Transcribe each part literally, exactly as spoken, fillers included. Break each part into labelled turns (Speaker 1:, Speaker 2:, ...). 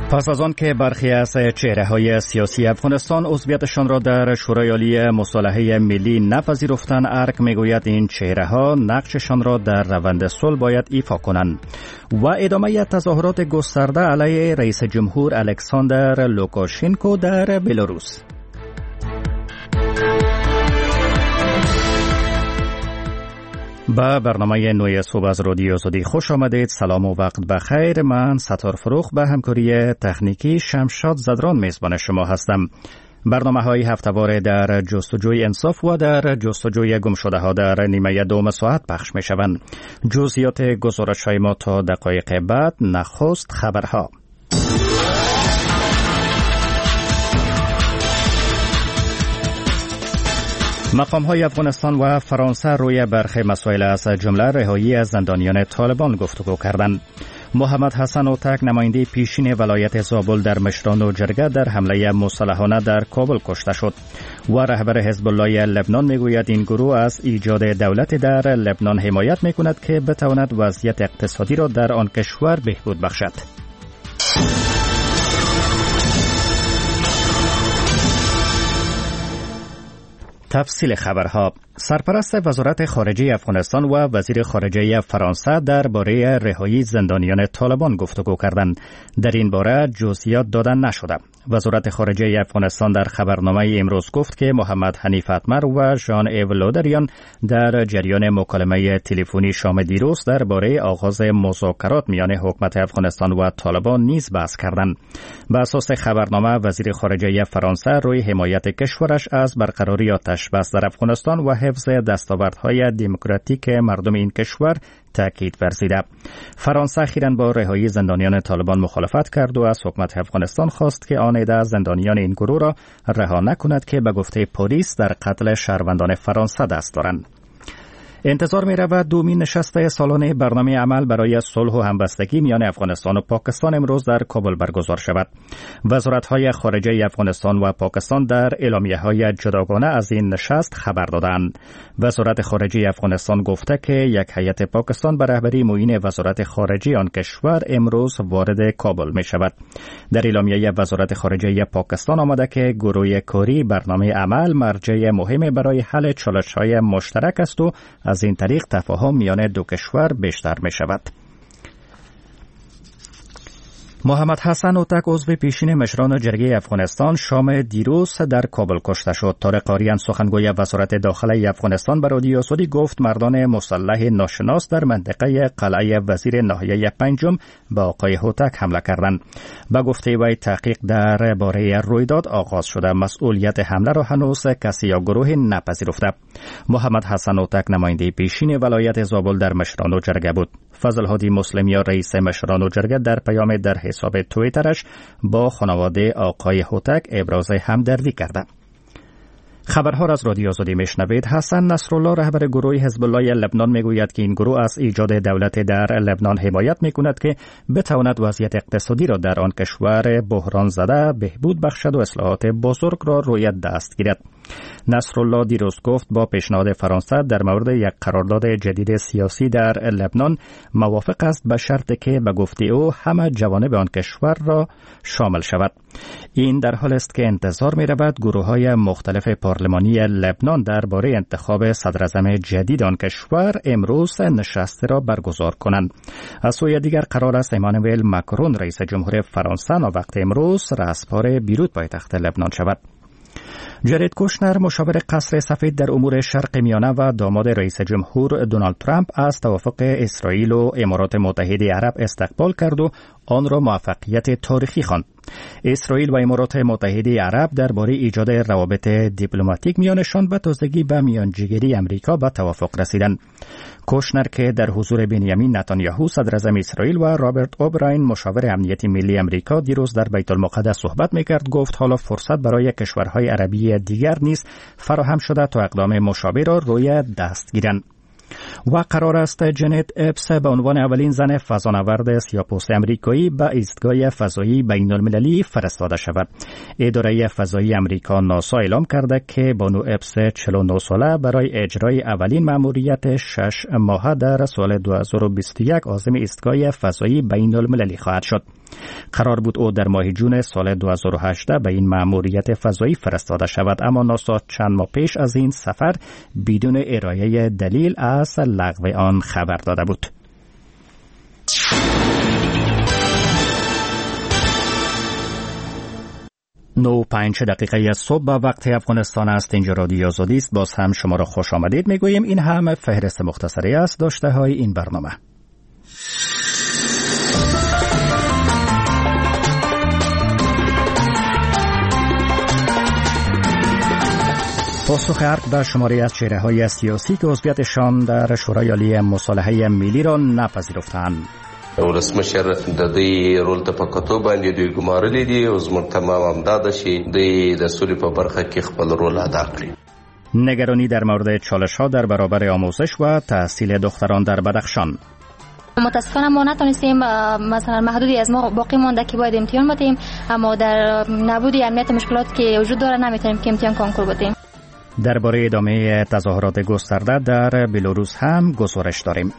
Speaker 1: پس از آن که برخی از چهره‌های سیاسی افغانستان عضویتشان را در شورای عالی مصالحه ملی نپذیرفتند، ارگ میگوید این چهره‌ها نقششان را در روند صلح باید ایفا کنند. و ادامه تظاهرات گسترده علیه رئیس جمهور الکساندر لوکاشنکو در بلاروس. با برنامه نوی صبح از رادیو آزادی خوش آمدید. سلام و وقت بخیر. من ستار فروخ به همکاری تکنیکی شمشاد زدران میزبان شما هستم. برنامه های هفته‌واره در جستجوی انصاف و در جستجوی گمشده ها در نیمه دوم ساعت پخش می شوند. جزئیات گزارش های ما تا دقایق بعد. نخست خبرها. مقام‌های افغانستان و فرانسه روی برخی مسائل از جمله رهایی از زندانیان طالبان گفتگو کردند. محمد حسن اوتک نماینده پیشین ولایت زابل در مشران و جرگه در حمله مسلحانه در کابل کشته شد. و رهبر حزب الله لبنان میگوید این گروه از ایجاد دولت در لبنان حمایت میکند که بتواند وضعیت اقتصادی را در آن کشور بهبود بخشد. تفصیل خبرها. سرپرست وزارت خارجه افغانستان و وزیر خارجه فرانسه درباره رهایی زندانیان طالبان گفتگو کردند. در این باره جزئیات دادن نشده. وزارت خارجه افغانستان در خبرنامه امروز گفت که محمد حنیف اتمر و ژان ایو لودریان در جریان مکالمه تلفنی شام دیروز درباره آغاز مذاکرات میان حکومت افغانستان و طالبان نیز بحث کردند. بر اساس خبرنامه وزیر خارجه فرانسه روی حمایت کشورش از برقراری آتش بس در افغانستان و حفظ دستاوردهای دموکراتیک مردم این کشور تاکید ورزیده. فرانسه اخیراً با رهایی زندانیان طالبان مخالفت کرد و از حکومت افغانستان خواست که آن عده زندانیان این گروه را رها نکند که به گفته پلیس در قتل شهروندان فرانسه دست دارند. انتظار می رود دومین نشست سالانه برنامه عمل برای صلح و همبستگی میان افغانستان و پاکستان امروز در کابل برگزار شود. وزارت‌های خارجه افغانستان و پاکستان در اعلامیه‌های جداگانه از این نشست خبر دادند. وزارت خارجه افغانستان گفته که یک هیئت پاکستان به رهبری معین وزارت خارجه آن کشور امروز وارد کابل می شود. در اعلامیه وزارت خارجه پاکستان آمده که گروه کاری برنامه عمل مرجع مهم برای حل چالش‌های مشترک است و از این طریق تفاهم میان دو کشور بیشتر می شود. محمد حسن اوتک عضو پیشین مشران جرگه افغانستان شام دیروز در کابل کشته شد. طارق قاریان سخنگوی وزارت داخله افغانستان به رادیو آزادی گفت مردان مسلح ناشناس در منطقه قلعه وزیر ناحیه پنجم به آقای اوتک حمله کردند. به گفته وی تحقیق در باره رویداد آغاز شده. مسئولیت حمله را هنوز کسی یا گروه نپذیرفته. محمد حسن اوتک نماینده پیشین ولایت زابل در مشران و جرگه بود. فضل هادی مسلمی رئیس مشران و جرگه در پیام در حساب توییترش با خانواده آقای هوتک ابراز همدردی کرده. خبرها را از رادیو آزادی میشنوید. حسن نصرالله رهبر گروه حزب الله لبنان میگوید که این گروه از ایجاد دولت در لبنان حمایت میکند که بتواند وضعیت اقتصادی را در آن کشور بحران زده بهبود بخشد و اصلاحات بزرگ را روی دست گیرد. نصرالله دیروز گفت با پیشنهاد فرانسه در مورد یک قرارداد جدید سیاسی در لبنان موافق است به شرطی که به گفته او همه جوانب آن کشور را شامل شود. این در حال است که انتظار می رود گروه های مختلف پارلمانی لبنان درباره انتخاب صدراعظم جدید آن کشور امروز نشست را برگزار کنند. از سوی دیگر قرار است ایمانوئل ماکرون رئیس جمهور فرانسه وقت امروز رسپار بیروت پایتخت لبنان شود. جارد کوشنر مشاور قصر سفید در امور شرق میانه و داماد رئیس جمهور دونالد ترامپ از توافق اسرائیل و امارات متحده عرب استقبال کرد و آن را موفقیت تاریخی خواند. اسرائیل و امارات متحده عرب درباره ایجاد روابط دیپلماتیک میانشان به تازگی به میانجیگری امریکا به توافق رسیدند. کوشنر که در حضور بنیامین نتانیاهو صدراعظم اسرائیل و رابرت اوبراین مشاور امنیت ملی امریکا دیروز در بیت المقدس صحبت میکرد گفت حالا فرصت برای کشورهای عربی دیگر نیز فراهم شده تا اقدام مشابه را روی دست گیرند. و قرار است جنت اپس به عنوان اولین زن فضانورد سیاه‌پوست آمریکایی به ایستگاه فضایی بین‌المللی فرستاده شود. اداره فضایی آمریکا ناسا اعلام کرده که بانو اپس چهل و نه ساله برای اجرای اولین مأموریت شش ماهه در سال دو هزار و بیست و یک عازم ایستگاه فضایی بین‌المللی خواهد شد. قرار بود او در ماه جون سال دو هزار و هجده به این مأموریت فضایی فرستاده شود، اما ناسا چند ماه پیش از این سفر بدون ارائه دلیل از لغو آن خبر داده بود. نو پنج دقیقه صبح به وقت افغانستان است. اینجا رادیو آزادی است. باز هم شما را خوش آمدید میگوییم. این هم فهرست مختصری است داشته های این برنامه. پاسخ ارگ به شماری از چهره‌های سیاسی که عضویتشان در شورای عالی مصالحه ملی را نپذیرفتند.
Speaker 2: ولسمشر د دې رول ته په کتو باندې دوی ګمارلي دي او زموږ تمام امداد شي د سولې په برخه کې خپل رول ادا کړي.
Speaker 1: نگرانی در مورد چالش‌ها در برابر آموزش و تحصیل دختران در بدخشان.
Speaker 3: متاسفانه ما نتونستیم، مثلا محدودی از ما باقی مونده که باید امتحان بدیم، اما در نبود امنیت مشکلات که وجود داره نمیتونیم که امتحان کنکور بدیم.
Speaker 1: درباره ادامه تظاهرات گسترده در بلاروس هم گزارش داریم.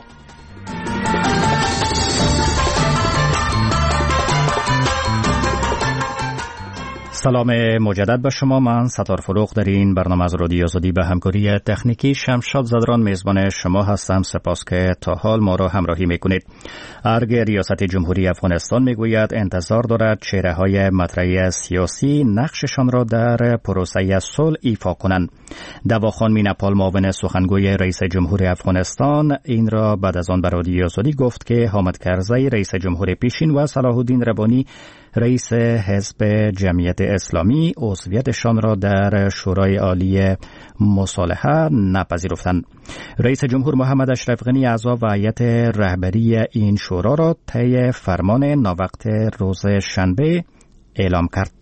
Speaker 1: سلام مجدد به شما. من ستار فروغ در این برنامه از رادیو آزادی به همکاری تکنیکی شمشاد زدران میزبان شما هستم. سپاس که تا حال ما را همراهی میکنید. ارگ ریاست جمهوری افغانستان میگوید انتظار دارد چهره‌های مطرح سیاسی نقششان را در پروسه صلح ایفا کنند. دواخان مینپال معاون سخنگوی رئیس جمهور افغانستان این را بعد از آن به رادیو آزادی گفت که حامد کرزی رئیس جمهور پیشین و صلاح الدین ربانی رئیس حزب جمعیت اسلامی عضویتشان را در شورای عالی مصالحه نپذیرفتند. رئیس جمهور محمد اشرف غنی اعضا و هیئت رهبری این شورا را طی فرمان ناوقت روز شنبه اعلام کرد.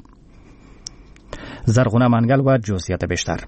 Speaker 1: زرغونه منگل و جزئیات بیشتر.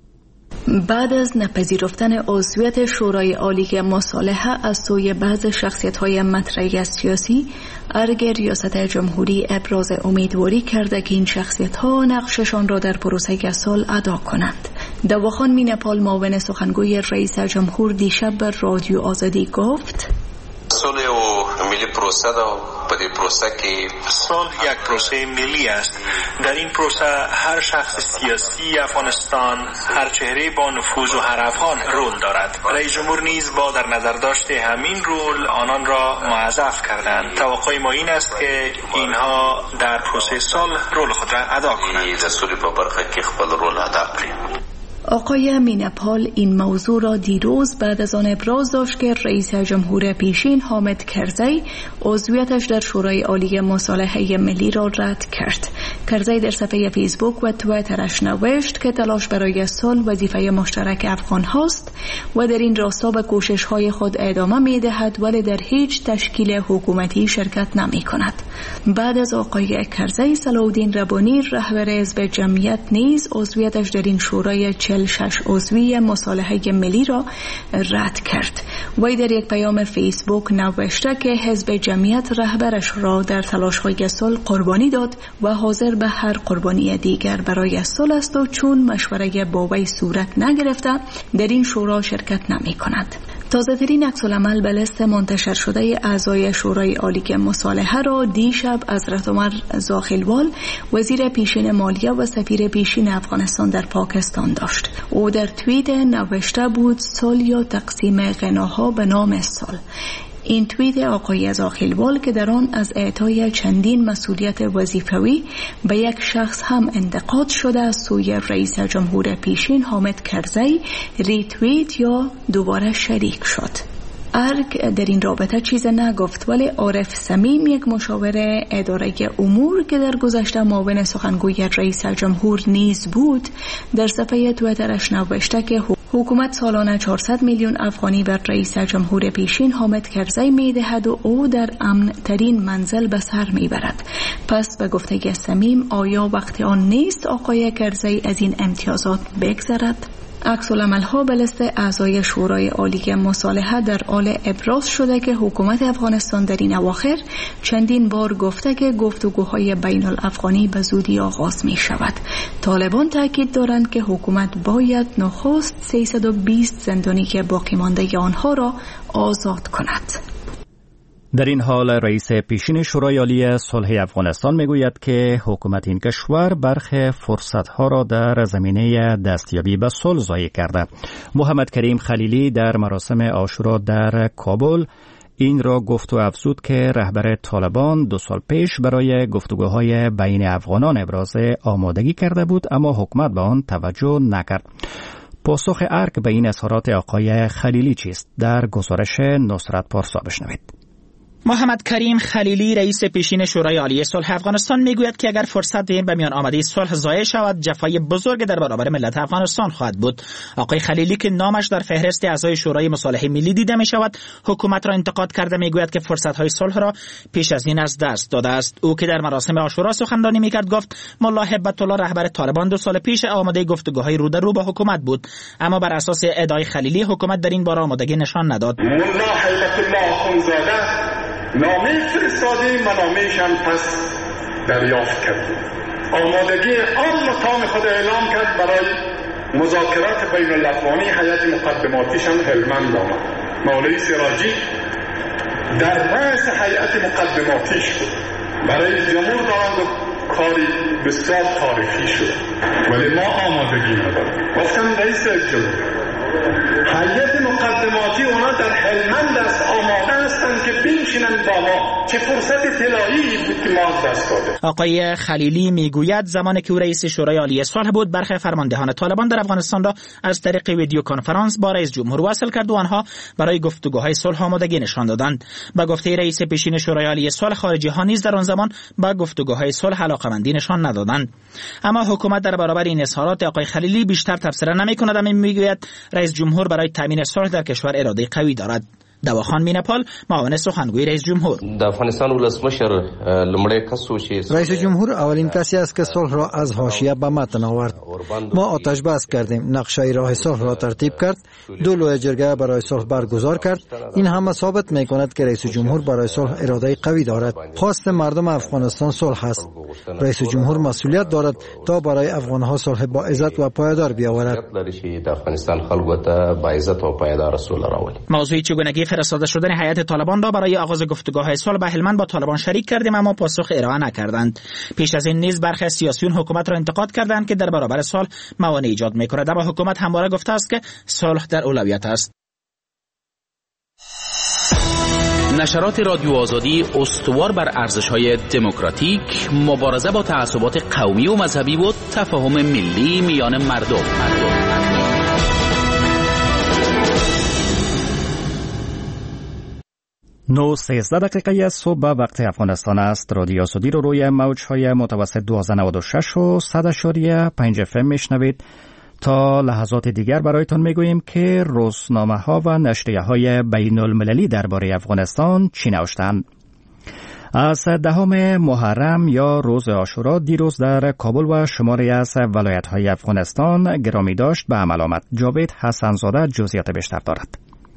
Speaker 4: بعد از نپذیرفتن عضویت شورای عالی مصالحه از سوی بعض شخصیت‌های مطرح سیاسی، ارگ ریاست جمهوری ابراز امیدواری کرده که این شخصیت‌ها نقششان را در پروسه صلح ادا کنند. دواخان مینپال معاون سخنگوی رئیس جمهور دیشب به رادیو آزادی گفت:
Speaker 5: صلح و ملی پروسه دا په دې پروسه کې صلح یک پروسه ملی است. در این پروسه هر شخص سیاسی افغانستان، هر چهره با نفوذ و هر افغان رول دارد. رئیس جمهور نیز با در نظر داشته همین رول آنان را موظف کردند. توقع ما این است که اینها در پروسه صلح رول خود را ادا کنند. در صلح په برخه کې خپل رول ادا کړي.
Speaker 4: آقای مینپال این موضوع را دیروز بعد از آن ابراز داشت که رئیس جمهور پیشین حامد کرزی عضویتش در شورای عالی مصالحه ملی را رد کرد. کرزی در صفحه فیسبوک و توییترش نوشت که تلاش برای صلح وظیفه مشترک افغان هاست و در این راستا به کوشش های خود ادامه می دهد ولی در هیچ تشکیل حکومتی شرکت نمی کند. بعد از آقای کرزی، صلاح الدین ربانی رهبر حزب جمعیت نیز عضویتش در این شورای چهل و شش عضوی مصالحه ملی را رد کرد. وی در یک پیام فیسبوک نوشته که حزب جمعیت رهبرش را در تلاش‌های صلح قربانی داد و حاضر به هر قربانی دیگر برای صلح است و چون مشوره با وی صورت نگرفته در این شورا شرکت نمی کند. تازه ترین عکس العمل به لست منتشر شده اعضای شورای عالی مصالحه را دیشب حضرت عمر زاخیلوال وزیر پیشین مالیه و سفیر پیشین افغانستان در پاکستان داشت. او در توییت نوشته بود صلح یا تقسیم غناها به نام صلح. این توییت آقای زاخیلوال که در آن از اعطای چندین مسئولیت وظیفوی به یک شخص هم انتقاد شده از سوی رئیس جمهور پیشین حامد کرزی ری توییت یا دوباره شریک شد. ارگ در این رابطه چیز نگفت، ولی عارف صمیم یک مشاور اداره امور که در گذشته معاون سخنگوی رئیس جمهور نیز بود در صفحه توییترش نوشته که حکومت سالانه چهارصد میلیون افغانی بر رئیس جمهور پیشین حامد کرزی میدهد و او در امن ترین منزل به سر میبرد. پس به گفته صمیم آیا وقت آن نیست آقای کرزی از این امتیازات بگذرد؟ عکس‌العمل‌ها به لیست اعضای شورای عالی مصالحه در حال ابراز شده که حکومت افغانستان در این اواخر چندین بار گفته که گفتگوهای بین الافغانی به زودی آغاز می شود. طالبان تاکید دارند که حکومت باید نخست سیصد و بیست زندانی که باقی مانده آنها را آزاد کند.
Speaker 1: در این حال رئیس پیشین شورای عالی صلح افغانستان میگوید که حکومت این کشور برخی فرصتها را در زمینه دستیابی به صلح ضایع کرده. محمد کریم خلیلی در مراسم عاشورا در کابل این را گفت و افزود که رهبر طالبان دو سال پیش برای گفتگوهای بین افغانان ابراز آمادگی کرده بود، اما حکومت به آن توجه نکرد. پاسخ ارگ به این اظهارات آقای خلیلی چیست؟ در گزارش نصرت پارسا بشنوید.
Speaker 6: محمد کریم خلیلی رئیس پیشین شورای عالی صلح افغانستان میگوید که اگر فرصت به میان آمده صلح ضایع شود، جفای بزرگ در برابر ملت افغانستان خواهد بود. آقای خلیلی که نامش در فهرست اعضای شورای مصالحه ملی دیده می شود، حکومت را انتقاد کرده میگوید که فرصت های صلح را پیش از این از دست داده است. او که در مراسم عاشورا سخنرانی میکرد گفت ملا هبت الله رهبر طالبان دو سال پیش آماده گفتگوهای رو در رو با حکومت بود، اما بر اساس ادعای خلیلی حکومت در این باره آمادگی نشان نداد.
Speaker 7: ملا هبت الله اخونزاده نامه فرستادیم و نامه‌اش هم پس دریافت کردیم. آمادگی عام و تام خود اعلام کرد برای مذاکرات بین الافغانی. هیئت مقدماتیش هم هلمند آمد. مولوی سراجی در رأس هیئت مقدماتیش بود. برای جمهور دارند و کاری بسیار تاریخی شد، ولی ما آمادگی نداریم. گفتم رئیس جمهور هیئت مقدماتی اونا در هلمند است، آماده هستند که بنشینند با ما. چه فرصت طلایی بود که ما دست داده.
Speaker 6: آقای خلیلی میگوید زمانی که او رئیس شورای عالی صلح بود، برخی فرماندهان طالبان در افغانستان را از طریق ویدیو کنفرانس با رئیس جمهور وصل کرد و آنها برای گفتگوهای صلح آمادگی نشان دادند. با گفته رئیس پیشین شورای عالی صلح، خارجی ها نیز در آن زمان با گفتگوهای صلح علاقه‌مندی نشان ندادند. اما حکومت در برابر این اظهارات آقای خلیلی بیشتر تبصره نمی‌کند، اما میگوید رئیس جمهور برای تامین صلح در کشور اراده قوی دارد. دواخان مینپال، معاون سخنگوی رئیس جمهور.
Speaker 2: د افغانستان ولسمشر لمړی کس و چې
Speaker 8: رئیس جمهور اولین کسی است که صلح را از حاشیه به متن آورد. ما آتش بس کردیم، نقشه راه صلح را ترتیب کرد، دو لوی جرگه برای صلح برگزار کرد. این همه ثابت می‌کند که رئیس جمهور برای صلح اراده قوی دارد. خواست مردم افغانستان صلح است. رئیس جمهور مسئولیت دارد تا برای افغان‌ها صلح با عزت و پایدار بیاورد.
Speaker 2: د افغانستان خلکو ته با عزت و پایدار صلح راولي.
Speaker 6: موضوع چگونگی فرستاده شدن هیئت طالبان را برای آغاز گفتگوهای صلح به هلمند با طالبان شریک کردیم، اما پاسخ ارائه نکردند. پیش از این نیز برخی سیاسیون حکومت را انتقاد کردند که در برابر صلح موانع ایجاد می‌کند، اما حکومت همواره گفته است که صلح در اولویت است.
Speaker 9: نشرات رادیو آزادی استوار بر ارزش‌های دموکراتیک، مبارزه با تعصبات قومی و مذهبی و تفاهم ملی میان مردم.
Speaker 1: نو سیزده دقیقه از صبح وقت افغانستان است. رادیو آزادی رو روی موج‌های متوسط دوازده نود و شش و صد اشاریه پنج اف ام میشنوید. تا لحظات دیگر برایتان میگوییم که روزنامه‌ها و نشریه‌های بین المللی درباره افغانستان چی نوشتند. از دهم محرم یا روز عاشورا دیروز در کابل و شماری از ولایت‌های افغانستان گرامی داشت به عمل آمد. جاوید حسن‌زاده جزئیات بیشتر دارد.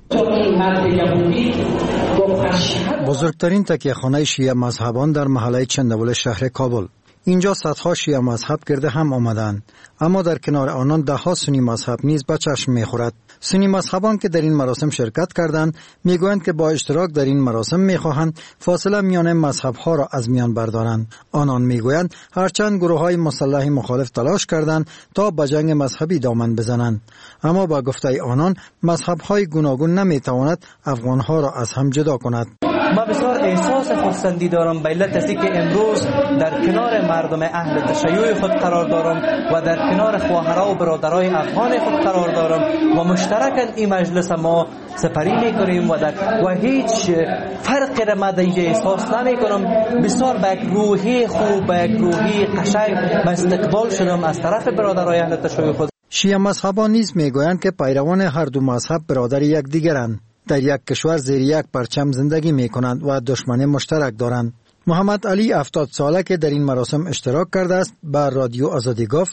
Speaker 8: بزرگترین تکیه‌خانه شیعه مذهبان در محله چندول شهر کابل. اینجا صدها شیعه مذهب گرده هم آمدند، اما در کنار آنان ده ها سنی مذهب نیز به چشم می‌خورد. سنی مذهبان که در این مراسم شرکت کردند میگویند که با اشتراک در این مراسم میخواهند فاصله میان مذهب‌ها را از میان بردارند. آنان میگویند هرچند گروه‌های مسلح مخالف تلاش کردند تا به جنگ مذهبی دامن بزنند، اما با گفته آنان مذهب‌های گوناگون نمیتواند افغان‌ها را از هم جدا کند.
Speaker 10: ما بسیار احساس خودسندی دارم به علت ازی که امروز در کنار مردم اهل تشیع خود قرار دارم و در کنار خواهرها و برادرای افغان خود قرار دارم و مشترکاً این مجلس ما سپری میکنیم و در و هیچ فرقی را ما در اینجا احساس نمی کنم. بسیار با یک روحی خوب، با یک روحی قشنگ و استقبال شدم از طرف برادرای اهل تشیع خود.
Speaker 8: شیعه مذهبان نیز میگویند که پیروان هر دو مذهب برادر یکدیگرند، در یک کشور زیر یک پرچم زندگی می کنند و دشمن مشترک دارند. محمد علی هفتاد ساله که در این مراسم اشتراک کرده است به رادیو آزادی گفت: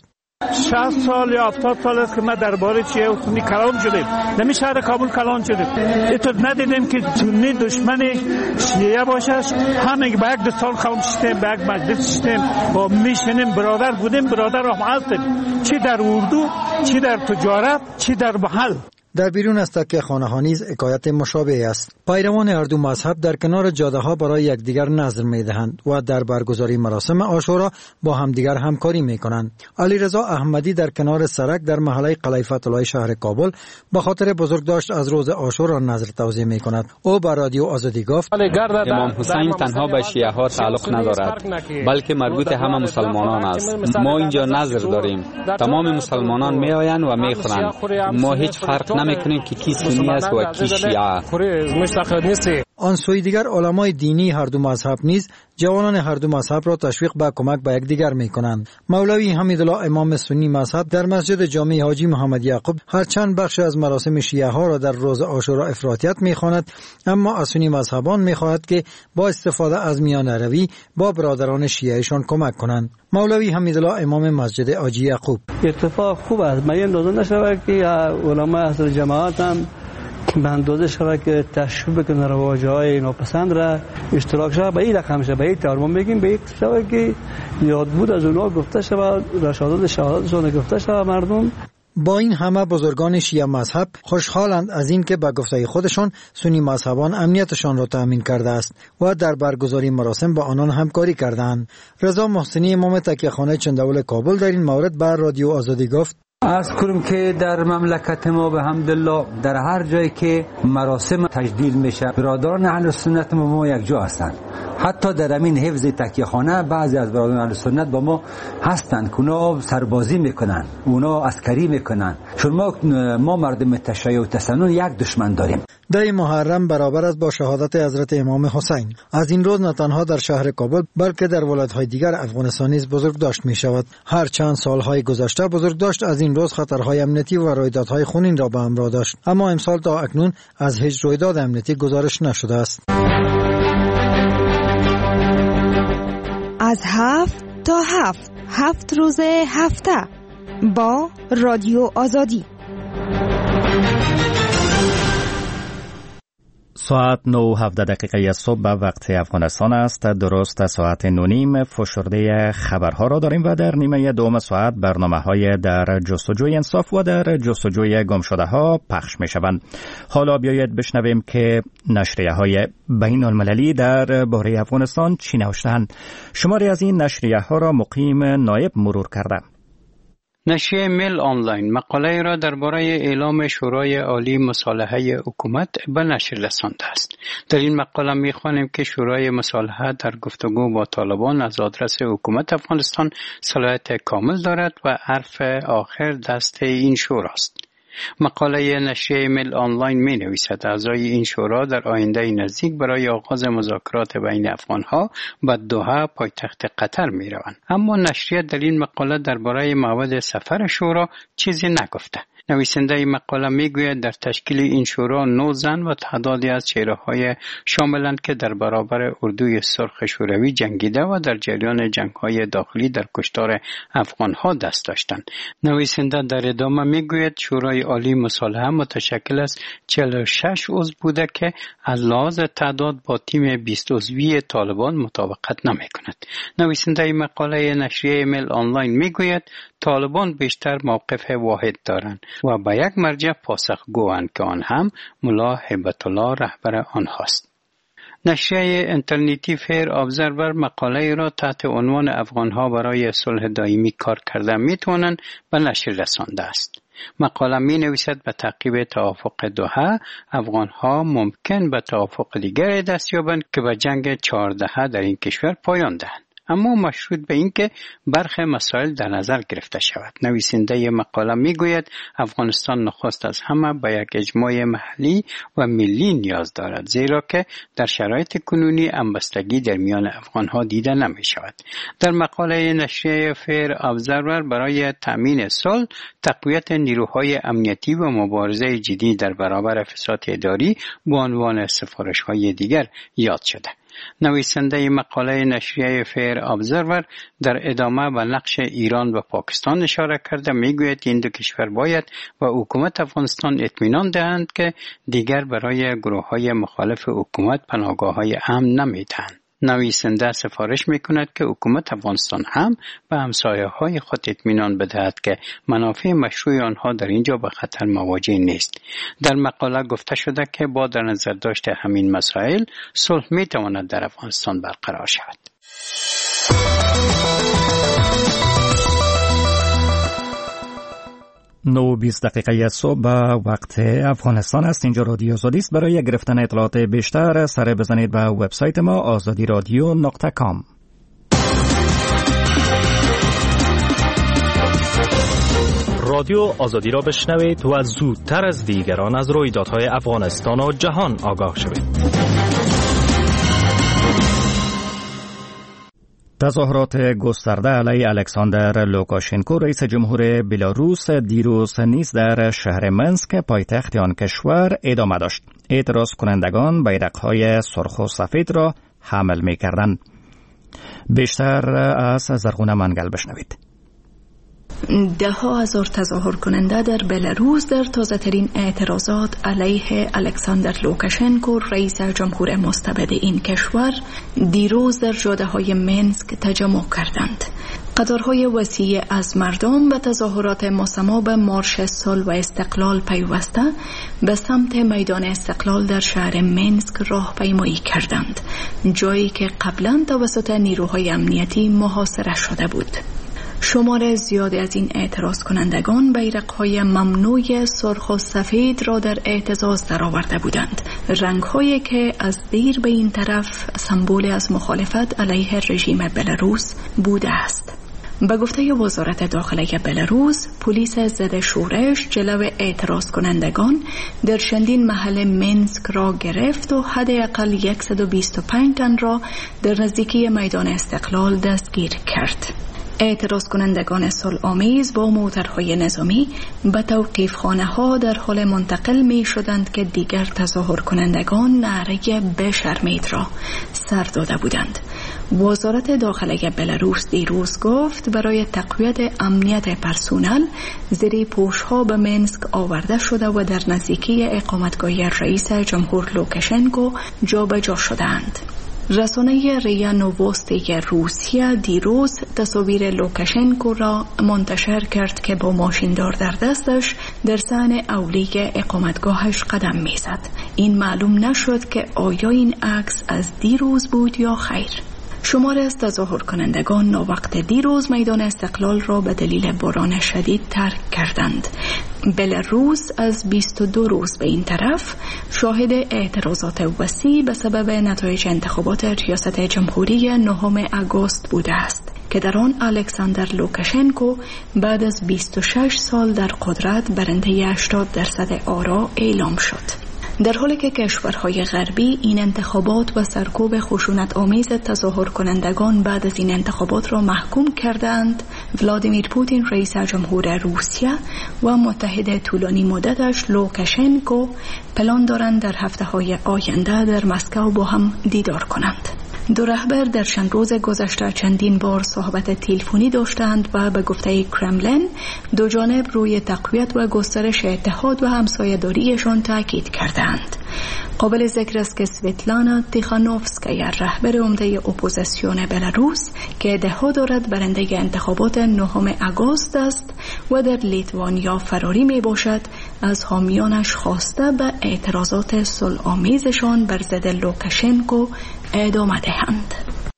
Speaker 11: شصت سال یا هفتاد سال است که ما درباره شیعه و سنی کلان شدیم. نمی شهر کابل کلان شدیم. اینطور ندیدیم که سنی دشمن شیعه باشه. همه با یک دو سال کلان شدیم، با یک مجلس شدیم و میشنیم برادر بودیم، برادر هم هستیم، چی در اردو، چی در تجارت، چی در محل.
Speaker 8: در بیرون از تکیه خانه ها نیز حکایت مشابه است. پیروان هر دو مذهب در کنار جاده ها برای یکدیگر نظر می دهند و در برگزاری مراسم عاشورا با همدیگر همکاری می کنند. علیرضا احمدی در کنار سرک در محله قلعه فتح الله شهر کابل به خاطر بزرگداشت از روز عاشورا نظر توضیح می کند. او به رادیو آزادی گفت:
Speaker 12: امام حسین تنها به شیعه ها تعلق ندارد، بلکه مربوط همه مسلمانان است. ما اینجا نظر داریم، تمام مسلمانان می آیند و می خوانند. ما هیچ فرق نمیکنیم که کی سنی است و کی شیعه.
Speaker 8: آن سوی دیگر علمای دینی هر دو مذهب نیز جوانان هر دو مذهب را تشویق به کمک به یکدیگر می‌کنند. مولوی حمیدالله امام سنی مذهب در مسجد جامع حاجی محمد یعقوب هر چند بخش از مراسم شیعه ها را در روز عاشورا افراطیت می‌خواند، اما از سنی مذهبان می‌خواهد که با استفاده از میانه روی با برادران شیعهشان کمک کنند. مولوی حمیدالله امام مسجد حاجی یعقوب:
Speaker 13: اتفاق خوب است، من اندازه نشود که علما اهل جماعت هم به اندازه شود که تشویق بکنه رواج‌های ناپسند را اشتراک شود، به این رقم شود، به این ترمیم بگیم، به این شود که یاد بود از اونا گفته شود، رشادات شهادتشان گفته شود مردم.
Speaker 8: با این همه بزرگان شیعه مذهب خوشحالند از این که به گفته خودشان سنی مذهبان امنیتشان را تأمین کرده است و در برگزاری مراسم با آنان همکاری کردند. رضا محسنی امام تکیه‌خانه چنداول کابل در این مورد به رادیو آزادی گفت:
Speaker 14: عرض کنم که در مملکت ما به حمدالله در هر جایی که مراسم تجدید میشه برادران اهل سنت ما, ما یک جا هستند. حتی در همین حفظ تکیه‌خانه بعضی از برادران اهل سنت با ما هستند که اونا سربازی میکنن، اونا عسکری میکنن، چون ما ما مردم تشیع و تسنن یک دشمن داریم.
Speaker 8: ده محرم برابر است با شهادت حضرت امام حسین. از این روز نه تنها در شهر کابل بلکه در ولایت‌های دیگر افغانستان نیز بزرگداشت می‌شود. هر چند سال‌های گذشته بزرگداشت از این روز خطرهای امنیتی و رویدادهای خونین را به همراه داشت، اما امسال تا اکنون از هیچ رویداد امنیتی گزارش نشده است.
Speaker 15: از هفت تا هفت هفت روز هفته با رادیو آزادی.
Speaker 1: ساعت نه و هفده دقیقه صبح به وقت افغانستان است. درست ساعت نه و نیم فشرده خبرها را داریم و در نیمه دوم ساعت برنامه های در جستجوی انصاف و در جستجوی گمشده ها پخش می شوند. حالا بیایید بشنویم که نشریه های بین المللی در باره افغانستان چی نوشتند. شماری از این نشریه ها را مقیم نایب مرور کرده.
Speaker 16: نشریه میل آنلاین مقاله را درباره اعلام شورای عالی مصالحه حکومت به نشر رسانده است. در این مقاله می‌خوانیم که شورای مصالحه در گفتگو با طالبان از آدرس حکومت افغانستان صلاحیت کامل دارد و حرف آخر دست این شوراست. مقاله نشریه میل آنلاین می نویسد اعضای این شورا در آینده نزدیک برای آغاز مذاکرات بین افغانها به دوحه پایتخت قطر می روند. اما نشریه در این مقاله درباره موعد سفر شورا چیزی نگفته. نویسنده این مقاله میگوید در تشکیل این شورا نه زن و تعدادی از چهره‌های شاملند که در برابر اردوی سرخ شوروی جنگیده و در جریان جنگ‌های داخلی در کشتار افغان‌ها دست داشتند. نویسنده در ادامه میگوید شورای عالی مصالحه متشکل از چهل و شش عضو بوده که از لحاظ تعداد با تیم بیست عضوی طالبان مطابقت نمی‌کند. نویسنده این مقاله نشریه میل آنلاین میگوید طالبان بیشتر موقف واحد دارند و به یک مرجع پاسخگویند که آن هم ملا هیبت الله رهبر آنهاست. نشریه اینترنتی فیر ابزرور مقاله را تحت عنوان افغانها برای صلح دائمی کار کرده میتوانند به نشر رسانده است. مقاله می نویسد به تعقیب توافق دوحه افغانها ممکن به توافق دیگری دست یابند که به جنگ چهارده در این کشور پایان دهند، اما مشروط به اینکه برخی مسائل در نظر گرفته شود. نویسنده مقاله میگوید افغانستان نخست از همه به یک اجماع محلی و ملی نیاز دارد، زیرا که در شرایط کنونی همبستگی در میان افغانها دیده نمی شود. در مقاله نشریه فیر ابزرور برای تامین صلح، تقویت نیروهای امنیتی و مبارزه جدی در برابر فساد اداری به عنوان سفارش‌های دیگر یاد شده. نویسنده مقاله نشریه فیر ابزرور در ادامه به نقش ایران و پاکستان اشاره کرده میگوید این دو کشور باید و حکومت افغانستان اطمینان دهند که دیگر برای گروه‌های مخالف حکومت پناهگاه‌های امن نمیدهند. نویسنده سفارش میکند که حکومت افغانستان هم به همسایه‌های خود اطمینان بدهد که منافع مشروع آنها در اینجا به خطر مواجه نیست. در مقاله گفته شده که با در نظر داشت همین مسائل صلح میتواند در افغانستان برقرار شود.
Speaker 1: نو بیست دقیقه صبح وقت افغانستان است. اینجا رادیو آزادی است. برای گرفتن اطلاعات بیشتر سر بزنید به وبسایت ما آزادی رادیو نقطه کام.
Speaker 17: رادیو آزادی را بشنوید و زودتر از دیگران از رویدادهای افغانستان و جهان آگاه شوید.
Speaker 1: تظاهرات گسترده علیه الکساندر لوکاشنکو رئیس جمهور بلاروس دیروز نیز در شهر منسک پایتخت آن کشور ادامه داشت. اعتراض کنندگان بیرق‌های سرخ و سفید را حمل می‌کردند. بیشتر از زرغونه منگل بشنوید.
Speaker 4: ده ها هزار تظاهر کننده در بلاروس در تازه ترین اعتراضات علیه الکساندر لوکاشنکو رئیس جمهور مستبد این کشور دیروز در جاده های منسک تجمع کردند. قطارهای وسیع از مردم به تظاهرات مسما به مارش صلح و استقلال پیوسته به سمت میدان استقلال در شهر منسک راهپیمایی کردند، جایی که قبلا توسط نیروهای امنیتی محاصره شده بود. شمار زیادی از این اعتراض کنندگان بیرق‌های ممنوع سرخ و سفید را در اعتزاز درآورده بودند، رنگ‌هایی که از دیر به این طرف سمبل از مخالفت علیه رژیم بلاروس بوده است. به گفته وزارت داخله بلاروس، پلیس ضد شورش جلو اعتراض کنندگان در چندین محل منسک را گرفت و حداقل صد و بیست و پنج تن را در نزدیکی میدان استقلال دستگیر کرد. اعتراض کنندگان صلح آمیز با موترهای نظامی به توقیف خانه ها در حال منتقل می شدند که دیگر تظاهر کنندگان نعره بشرمید را سر داده بودند. وزارت داخله بلاروس دیروز گفت برای تقویت امنیت پرسونل زیر پوش ها به منسک آورده شده و در نزدیکی اقامتگاه رئیس جمهور لوکاشنکو جابجا شدند. رسانه ریا نووستی روسیه دیروز تصاویر لوکاشنکو را منتشر کرد که با ماشیندار در دستش در صحن اولیه اقامتگاهش قدم میزد. این معلوم نشد که آیا این عکس از دیروز بود یا خیر. شمار از تظاهر کنندگان ناوقت دیروز میدان استقلال را به دلیل باران شدید ترک کردند. بلاروس از بیست و دو روز به این طرف شاهد اعتراضات وسیع به سبب نتایج انتخابات ریاست جمهوری نهم آگوست بوده است که در آن الکساندر لوکاشنکو بعد از بیست و شش سال در قدرت برنده هشتاد درصد آرا اعلام شد. در حالی که کشورهای غربی این انتخابات و سرکوب خشونت آمیز تظاهر کنندگان بعد از این انتخابات را محکوم کردند، ولادیمیر پوتین رئیس جمهور روسیه و متحد طولانی مدتش لوکاشنکو پلان دارند در هفته‌های آینده در مسکو با هم دیدار کنند. دو رهبر در چند روز گذشته چندین بار صحبت تلفنی داشتند و به گفته کرملین دو جانب روی تقویت و گسترش اتحاد و همسایه‌داریشان تاکید کردند. قابل ذکر است که سویتلانا تیخانوفسکایا رهبر عمده اپوزیسیون بلاروس که ادعا دارد برنده انتخابات نهم آگوست است و در لیتوانیا فراری می باشد، از حامیانش خواسته به اعتراضات صلح‌آمیزشان بر ضد لوکاشنکو ادامه دهند.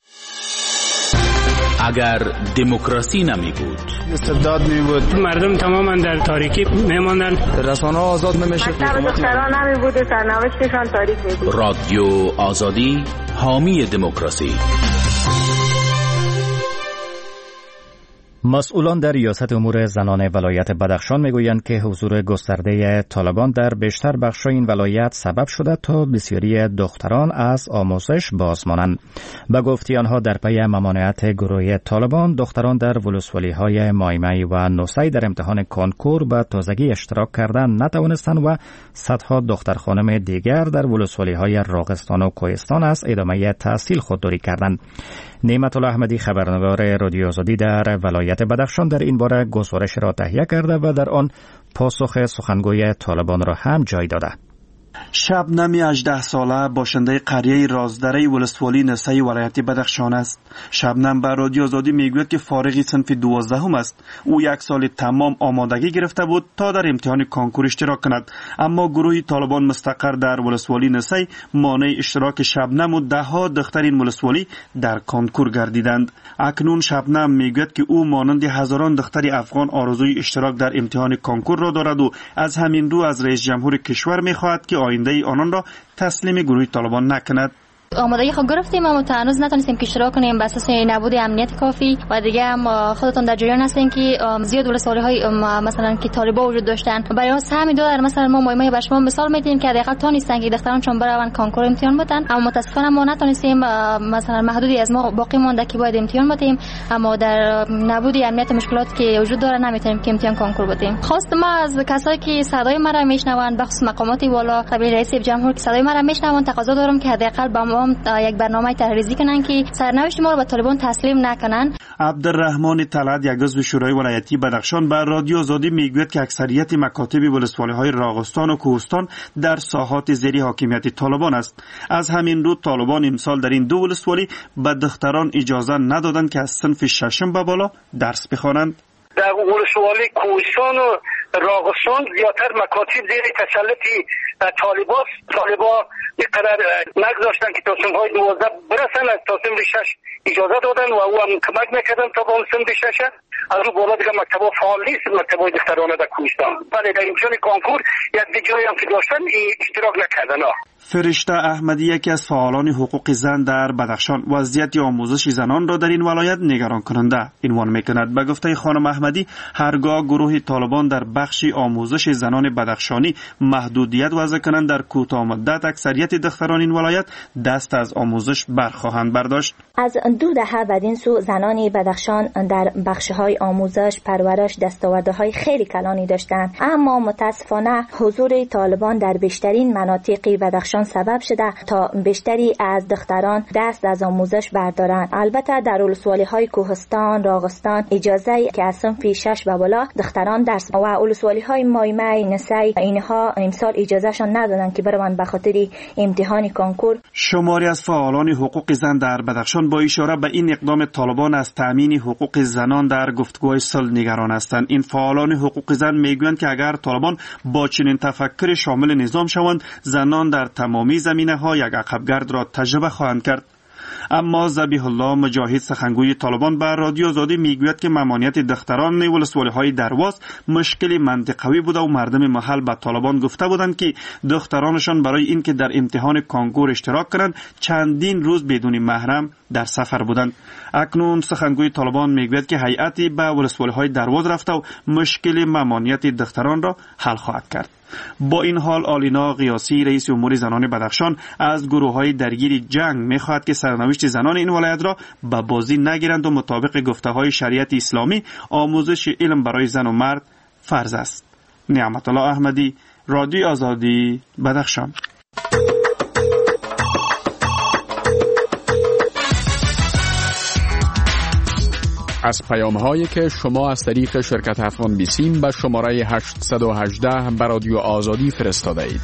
Speaker 9: اگر دموکراسی نمی بود،
Speaker 18: استبداد می بود، مردم تماما در تاریکی می ماندن، رسانه ها آزاد نمیشه،
Speaker 19: دختران نمی بود، سرنوشتشان تاریک می بود.
Speaker 9: رادیو آزادی، حامی دموکراسی.
Speaker 1: مسئولان در ریاست امور زنان ولایت بدخشان میگویند که حضور گسترده طالبان در بیشتر بخش‌های این ولایت سبب شده تا بسیاری دختران از آموزش باز مانند. به گفته آنها در پی ممانعت گروهی طالبان، دختران در ولسوالی‌های مایمای و نوسی در امتحان کنکور به تازگی اشتراک کردن نتوانستند و صدها دختر خانم دیگر در ولسوالی‌های راغستان و کوهستان از ادامه تحصیل خودداری کردند. نعمت الله احمدی خبرنگار رادیو آزادی در ولایت بدخشان در این باره گزارش را تهیه کرده و در آن پاسخ سخنگوی طالبان را هم جای داده.
Speaker 20: شبنم هجده ساله باشنده قریه رازدره ولسوالی نسای ولایت بدخشان است. شبنم به رادیو آزادی میگوید که فارغ صنف دوازدهم است. او یک سال تمام آمادگی گرفته بود تا در امتحان کنکور اشتراک کند، اما گروه طالبان مستقر در ولسوالی نسای مانع اشتراک شبنم و ده ها دختر این ولسوالی در کنکور گردیدند. اکنون شبنم میگوید که او مانند هزاران دختر افغان آرزوی اشتراک در امتحان کنکور را دارد و از همین رو از رئیس جمهور کشور میخواهد که آینده آنان را تسلیم گروه طالبان نکند.
Speaker 3: آمادگی خود گرفتیم اما تا هنوز نتونستیم که اشتراک کنیم به اساس نبود امنیت کافی و دیگه هم خودتون در جریان هستین که زیاد ولسوالی‌های مثلا که طالبا وجود داشتن. برای واسه همین دو در مثلا ما مایمای به شما مثال میدیم که حداقل تا نیستن که دختران چون برون کنکور امتحان بدن، اما متاسفانه ما نتونستیم. مثلا محدودی از ما باقی مونده که باید امتحان بدیم، اما در نبود امنیت مشکلات که وجود داره نمیتونیم که امتحان کنکور بدیم. خواست ما از کسایی که صدای ما را میشنوند، بخصوص مقامات والا قبل رئیس جمهور که صدای ما را میشنوند، تقاضا دارم که حداقل با ما یک برنامه تحریزی کنن که سرنوشت ما رو به طالبان تسلیم نکنن.
Speaker 20: عبدالرحمن طلعت، یک عضو شورای ولایتی بدخشان، به رادیو آزادی میگوید که اکثریت مکاتب ولسوالی‌های راغستان و کوهستان در ساحات زیر حاکمیت طالبان است. از همین رو طالبان امسال در این دو ولسوالی به دختران اجازه ندادند که از صنف ششم به بالا درس بخوانند.
Speaker 21: در ولسوالی کوهستان و راغستان زیادتر مکاتب زیر تسلط طالباست. طالبا اینقدر نگذاشتن که تا صنف‌های دوازده برسن، از تا صنف شش اجازه دادن و او هم کمک نکردن تا به اون صنف شش. از اون بالا دیگه مکتبا فعال نیست، مکتبای دخترانه در کوهستان. بله در امتحان کنکور یک جایی هم که داشتن اشتراک نکردن.
Speaker 20: فرشته احمدی، یکی از فعالان حقوق زن در بدخشان، وضعیت آموزش زنان را در این ولایت نگران کننده عنوان میکند. به گفته خانم احمدی، هرگاه گروه طالبان در بخش آموزش زنان بدخشانی محدودیت وضع کنند، در کوتاه مدت اکثریت دختران این ولایت دست از آموزش برخواهند برداشت.
Speaker 22: از دو دهه بدین سو زنان بدخشان در بخش‌های آموزش پرورش دستاوردهای خیلی کلانی داشتند، اما متاسفانه حضور طالبان در بیشترین مناطق بدخشان سبب شده تا بیشتری از دختران دست از آموزش بردارند. البته در ولسوالی‌های کوهستان، راغستان اجازه که از صنف شش به بالا دختران درس و ولسوالی‌های مایمای، نسای اینها امسال اجازهشان ندادن که بروند به خاطر امتحان کنکور.
Speaker 20: شماری از فعالان حقوق زن در بدخشان با اشاره به این اقدام طالبان از تامین حقوق زنان در گفتگوهای صلح نگران هستند. این فعالان حقوق زن میگویند که اگر طالبان با چنین تفکر شامل نظام شوند، زنان در تمامی زمینه‌ها یک عقبگرد را تجربه خواهند کرد. اما ذبیح الله مجاهد، سخنگوی طالبان، به رادیو آزادی میگوید که ممانعت دختران ولسوالی‌های درواز مشکل منطقوی بوده و مردم محل به طالبان گفته بودند که دخترانشان برای اینکه در امتحان کنکور اشتراک کنند چندین روز بدون محرم در سفر بودند. اکنون سخنگوی طالبان میگوید که هیئتی به ولسوالی‌های درواز رفته و مشکل ممانعت دختران را حل خواهد کرد. با این حال آلینا قیاسی، رئیس امور زنان بدخشان، از گروه‌های درگیر جنگ می‌خواهد که سرنوشت زنان این ولایت را به بازی نگیرند و مطابق گفته‌های شریعت اسلامی آموزش علم برای زن و مرد فرض است. نعمت الله احمدی، رادیو آزادی، بدخشان.
Speaker 23: از پیام هایی که شما از طریق شرکت افغان بیسیم به شماره هشتصد و هجده به رادیو آزادی فرستاده اید.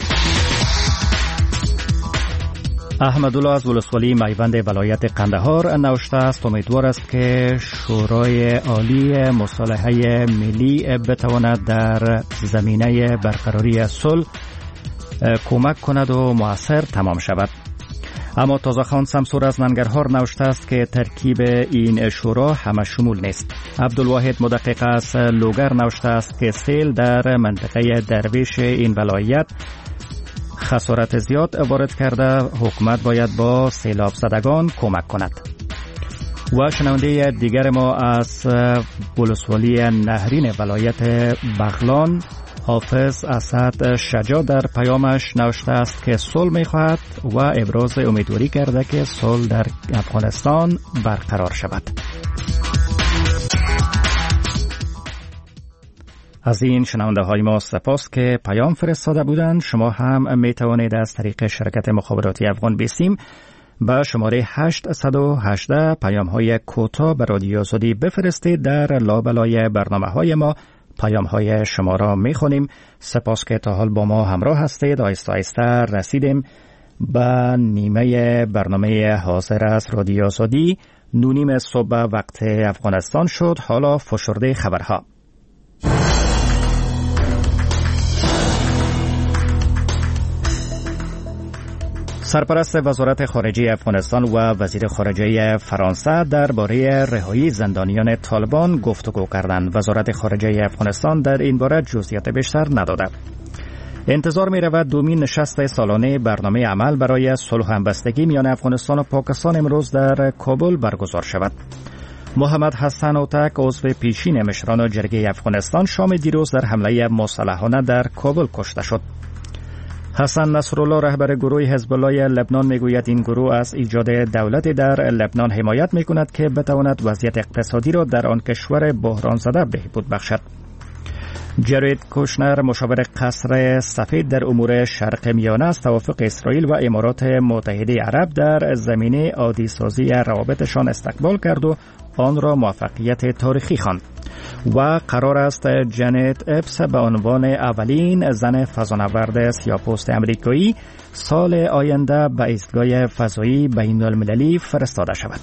Speaker 1: احمدالله از ولسوالی میوند ولایت قندهار نوشته است امیدوار است که شورای عالی مصالحه ملی بتواند در زمینه برقراری صلح کمک کند و مؤثر تمام شود. اما تازه خان سمسور از ننگرهار نوشته است که ترکیب این شورا همه شمول نیست. عبدالواحد مدقق از لوگر نوشته است که سیل در منطقه درویش این ولایت خسارت زیاد وارد کرده، حکومت باید با سیلاب زدگان کمک کند. و شنونده دیگر ما از ولسوالی نهرین ولایت بغلان حافظ اسد شجاع در پیامش نوشته است که صلح می‌خواهد و ابراز امیدواری کرده که صلح در افغانستان برقرار شود. از این شنونده های ما سپاس که پیام فرستاده بودند. شما هم می توانید از طریق شرکت مخابراتی افغان بیسیم با شماره هشت یک هشت پیام های کوتاه به رادیو آزادی بفرستید. در لابلای برنامه های ما پیام های شما را می خونیم. سپاس که تا حال با ما همراه هستید. آیسته آیسته رسیدیم به نیمه برنامه حاضر از رادیو آزادی. نونیم صبح وقت افغانستان شد. حالا فشرده خبرها. سرپرست وزارت خارجه افغانستان و وزیر خارجه فرانسه درباره رهایی زندانیان طالبان گفتگو کردند. وزارت خارجه افغانستان در این باره جزئیات بیشتر نداده. انتظار می رود دومین نشست سالانه برنامه عمل برای صلح و همبستگی میان افغانستان و پاکستان امروز در کابل برگزار شود. محمد حسن اوتک عضو پیشین مشران جرگه افغانستان شام دیروز در حمله مسلحانه در کابل کشته شد. حسن نصرالله رهبر گروه حزب الله لبنان میگوید این گروه از ایجاد دولت در لبنان حمایت میکند که بتواند وضعیت اقتصادی را در آن کشور بحران زده بهبود بخشد. جرید کوشنر مشاور قصر سفید در امور شرق میانه از توافق اسرائیل و امارات متحده عرب در زمینه عادی سازی روابطشان استقبال کرد و آن را موفقیت تاریخی خواند. و قرار است جنت اپس به عنوان اولین زن فضانورد سیاه‌پوست آمریکایی سال آینده به ایستگاه فضایی بین المللی فرستاده شود.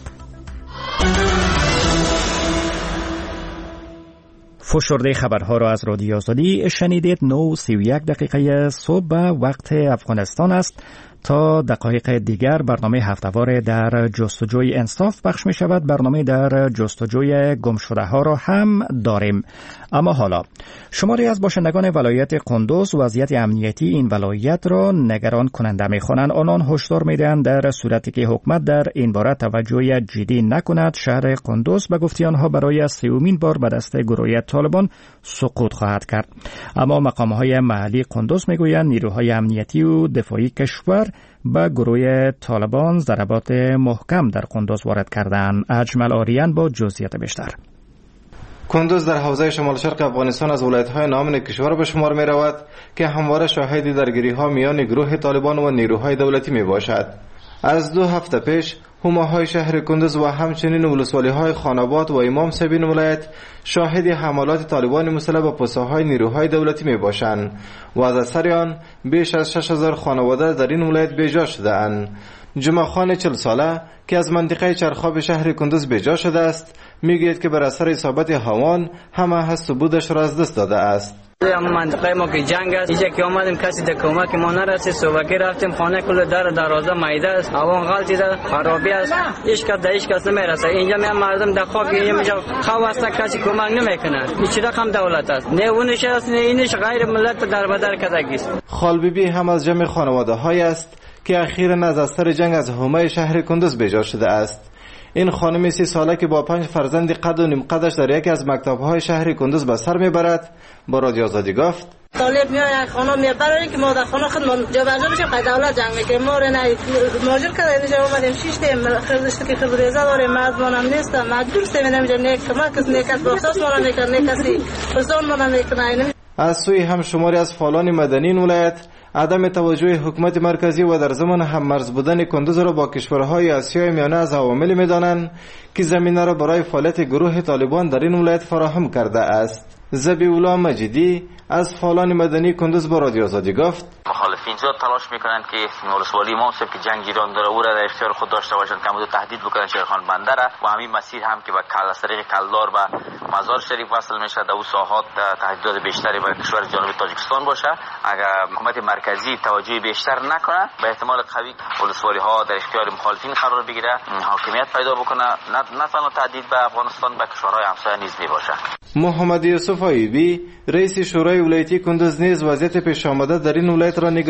Speaker 1: فشرده خبرها را از رادیو آزادی شنیدید. نه و سی و یک دقیقه صبح وقت افغانستان است. تا دقایق دیگر برنامه هفته‌وار در جستجوی انصاف پخش می شود. برنامه در جستجوی گمشده ها را هم داریم. اما حالا شماری از باشندگان ولایت قندوز وضعیت امنیتی این ولایت را نگران کننده می خوانند. آنان هشدار می دهند در صورتی که حکومت در این باره توجه جدی نکند شهر قندوز به گفته آنها برای سومین بار به دست گروه طالبان سقوط خواهد کرد. اما مقام‌های محلی قندوز می گویند نیروهای امنیتی و دفاعی کشور به گروه طالبان ضربات محکم در قندوز وارد کردند. اجمل آریان با جزئیات بیشتر.
Speaker 2: قندوز در حوزه شمال شرق افغانستان از ولایت‌های نامن کشور به شمار می رود که همواره شاهد درگیری‌ها میان گروه طالبان و نیروهای دولتی می باشد. از دو هفته پیش حومه‌های شهر قندوز و همچنین ولسوالی‌های خاناباد و امام سبین ولایت شاهد حملات طالبان مسلح به پوسته‌های نیروهای دولتی میباشند و از اثر آن بیش از شش هزار خانواده در این ولایت بیجا شده‌اند. جمعه خان چهل ساله که از منطقه چرخاب شهر قندوز بیجا شده است میگوید که بر اثر اصابت هوان همه هست و بودش را از دست داده است.
Speaker 5: اما منطقه ما که جنگ است اینجا که اومدیم کسی در کمک ما نرسید. صبحی رفتیم خانه کل در دروازه میده است هوا غلطی ده خرابی است هیچ کس در هیچ کس نمیرسه. اینجا می مردم در خواب اینجا خواب است کسی کمک نمیکنه. هیچ رقم دولت است نه اونش است نه اینش غیر ملت در بدر کدگی است.
Speaker 2: خالبیبی هم از جمع خانواده های است که اخیراً از اثر جنگ از حومه شهر قندوز بیجا شده است. این خانم سی ساله که با پنج فرزند قد و نیم قدش در یکی از مکتب‌های شهر قندوز به سر میبرد با رادیو آزادی گفت
Speaker 7: طالب میاد خانه میبره که ما در خانه خود جا بجا بشیم قید دولت جنگ میکنیم. ما رو نه ماجر کرده اینجا اومدیم شش تیم خرجشت که خبریزه داریم مردمانم نیستم مجبور سیم اینجا نیک کمک کس نیکت بخصاص ما رو میکنه نیکسی فزان ما رو میکنه.
Speaker 2: از سوی هم شماری از فعالان مدنی این ولایت عدم توجه حکومت مرکزی و در زمان هم مرز بودن قندوز را با کشورهای آسیای میانه از عواملی میدانند که زمینه را برای فعالیت گروه طالبان در این ولایت فراهم کرده است. ذبیح‌الله مجیدی از فعالان مدنی قندوز با رادیو آزادی گفت
Speaker 24: مخالفین زیاد تلاش میکنند که ولسوالی منصف که جنگ ایران داره او را در اختیار خود داشته باشند که امروز تهدید بکنند شیرخان بندر و همین مسیر هم که به کل از طریق کلدار و مزار شریف وصل میشه در او ساحات تهدیدات بیشتری به کشور جنوبی تاجیکستان باشه. اگر حکومت مرکزی توجه بیشتر نکنه به احتمال قوی ولسوالی ها در اختیار مخالفین قرار بگیره حاکمیت پیدا بکنه نه نه تنها تهدید به افغانستان به کشورهای همسایه نیز میباشه.
Speaker 2: محمد یوسف ایوبی رئیس شورای ولایتی قندوز نیز وضعیت پیش آمده در این ولایت را نگران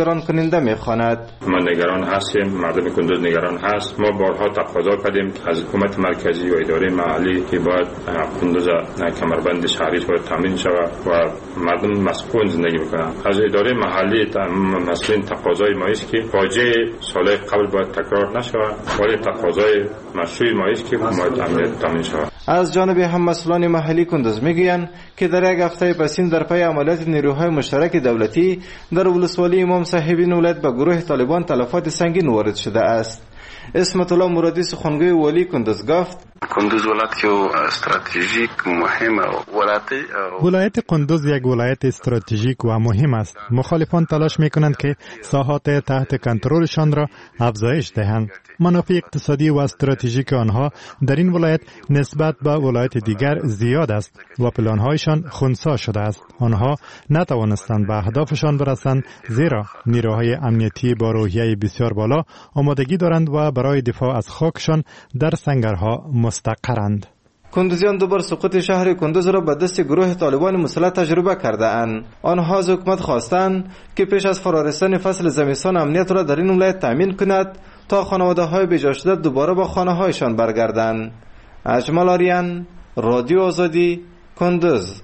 Speaker 2: نگران کننده میخواند.
Speaker 6: ما نگران هستیم، مردم کندوز نگران هست. ما بارها تقاضا کردیم از حکومت مرکزی و اداره محلی که باید کندوز کمربند شهریش باید تامین شود و مردم مسکون زندگی بکنن. از اداره محلی مسئولین تقاضای ما است که فاجعه سال قبل باید تکرار نشود، ولی تقاضای مشروع ما است که باید امنیت تامین شود.
Speaker 2: از جانب هم مسئولان محلی کندوز میگویند که در یک هفته پسین در پی عملیات نیروهای مشترک دولتی در ولسوالی امام صاحبین ولایت به گروه طالبان تلفات سنگین وارد شده است. اسمت الله مرادی سخنگوی والی کندوز گفت
Speaker 10: کندوز ولایت یو استراتژیک مهمه ولایت
Speaker 11: ولایت کندوز یک ولایت استراتژیک و مهم است. مخالفان تلاش میکنند که ساحات تحت کنترلشان را افزایش دهند. منافع اقتصادی و استراتژیک آنها در این ولایت نسبت به ولایت دیگر زیاد است و پلانهایشان خنثی شده است. آنها نتوانستند به اهدافشان برسند زیرا نیروهای امنیتی با روحیه بسیار بالا آمادگی دارند و برای دفاع از خاکشان در سنگرها مستقرند.
Speaker 2: کندوزیان دوبار سقوط شهر کندوز را به دست گروه طالبان مسلح تجربه کرده اند. آنها از حکومت خواستند که پیش از فرارسیدن فصل زمستان امنیت را در این ولایت تامین کند تا خانواده های بیجا شده دوباره به خانه هایشان برگردند. اجمل آریان، رادیو آزادی، کندوز.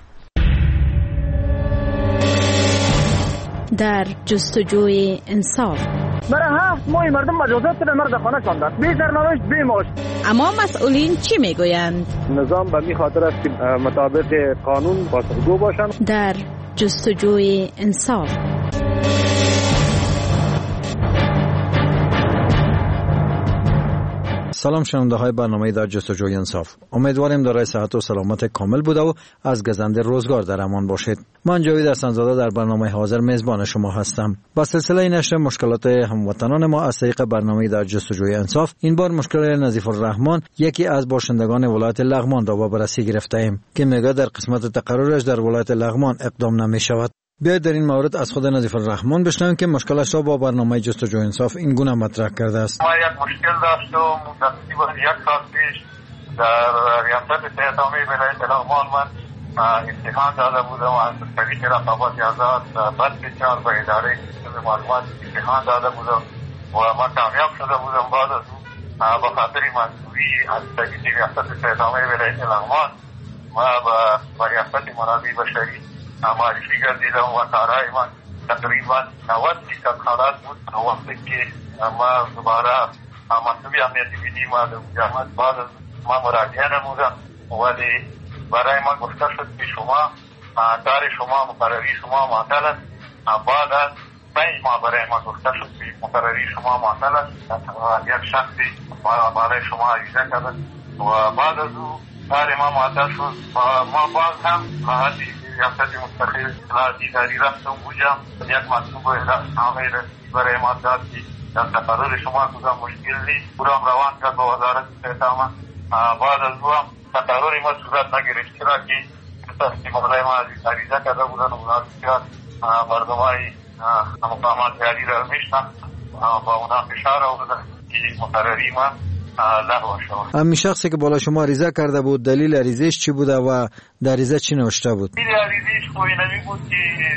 Speaker 12: در جستجوی انصاف
Speaker 25: برای هفت ماه مردم مجازات به مرد خانه کندند، بی سرنوشت بی معاش.
Speaker 12: اما مسئولین چی میگویند؟
Speaker 25: نظام به می خاطر است که مطابق قانون پاسخگو باشند.
Speaker 12: در جستجوی انصاف.
Speaker 8: سلام شنونده های برنامه در جستجوی انصاف. امیدواریم دارای صحت و سلامت کامل بوده و از گزنده روزگار در امان باشید. من جاوید حسن‌زاده در برنامه حاضر میزبان شما هستم. با سلسله نشر مشکلات هموطنان ما از طریق برنامه در جستجوی انصاف، این بار مشکل نظیف الرحمن، یکی از باشندگان ولایت لغمان را با بررسی گرفته ایم که میگه در قسمت تقررش در ولایت لغمان اقدام نمی شود. بیاید در این مورد از خود نظیف الرحمن بشنویم که مشکلش را با برنامه جستجوی انصاف این گونه مطرح کرده است.
Speaker 26: ما یک مشکل داشتم تقریبا یک سال پیش در ریاست صحت عامه ولایت لغمان من امتحان داده بودم و از طریق رقابت آزاد بس بسیار به اداره معلومات امتحان داده بودم و من کامیاب شده بودم. بعد از اون به خاطر منظوری از طریق ریاست صحت عامه ولایت لغمان ما به ریاست منابع بشری معرفی گردیدم و کارهای من تقریبا نود فیصد خلاص بود. وقتی که ما دوباره مسئول امنیتی ملی جامعه بعد از ما مراجعه نمودم، ولی برای ما گفته شد که شما کار شما مقرری شما معطل است. بعد از پنج ماه برای ما گفته شد که مقرری شما معطل است. یک شخصی برای شما عریضه کرد و بعد از او کار ما معطل شد. ما باز هم راحتی ریاست مستقل اطلاع دیداری رفتم بودم. یک مطلوب نامه برای ما داد که در تقرر شما کدام مشکل نیست، کدام روان کرد با وزارت صحت عامه. بعد از او هم تقرر ما صورت نگرفت، چرا که استیمالای ما عریضه کرده بودن و اونا بسیار مردمای مقامات جاری را میشتن با اونا فشار آوردن که مقرری ما لغو شد.
Speaker 8: همین شخصی که بالا شما عریضه کرده بود دلیل عریضهش چی بوده و در عریضه چی نوشته بود؟
Speaker 26: دلیل عریضهش خو اینمی بود که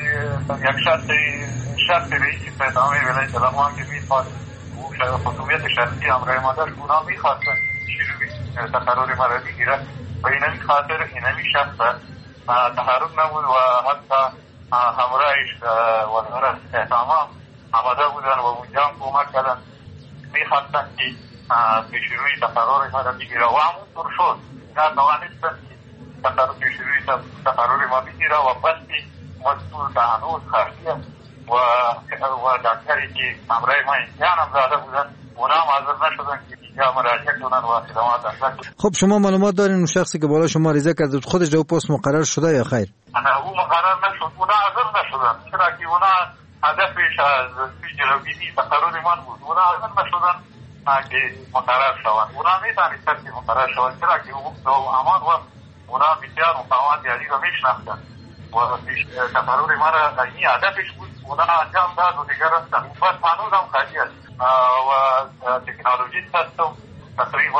Speaker 26: یک شخص شخص رئیس صحت عامه ولایت لغمان که میخواست خصوصیت شخصی همراه ما داشت، اونا میخواستن شروع تقرر ما را بگیرن و اینمی خاطر اینمی شخص تحرک نبود و حتی همراهش وزارت صحت عامه آمده بودن و اونجا هم کمک کردن، میخواستن که به شروع تقرر ما را بگیره و همونطور شد. اینا توانستن که به شروع تقرر ما بگیره و بس که مسئول به هنوز خرجی و و دکتری که همراه ما امتحان هم داده بودن اونا هم حاضر نشدن که اینجا مراجعه کنن و خدمات انجام.
Speaker 8: خب شما معلومات دارین اون شخصی که بالا شما عریضه کرد خودش جو پست مقرر شده یا خیر؟
Speaker 26: نه او مقرر نشد، اونا حاضر نشدن، چرا که اونا هدفش از جلوگیری تقرر من بود. اونا حاضر نشدن که مقرر شوند. اونا میتونستن که مقرر شوند، چرا که حقوق و امان و اونا بسیار مقامات جاری را میشناختن و تقرر ما را این هدفش بود. اونا انجام داد و دیگر رفتن. بس هنوز هم خالی است و تکنولوژیست هستم تقریبا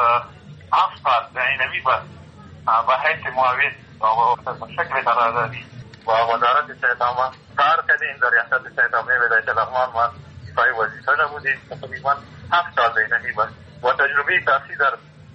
Speaker 26: هفت سال در اینمی بس به حیث معاون و شکل قراردادی و وزارت صحت عامه کار کردیم در ریاست صحت عامه ولایت لغمان ما ایفای وظیفه نمودیم تقریبا هفت سال اینمی بس و تجربه کافی در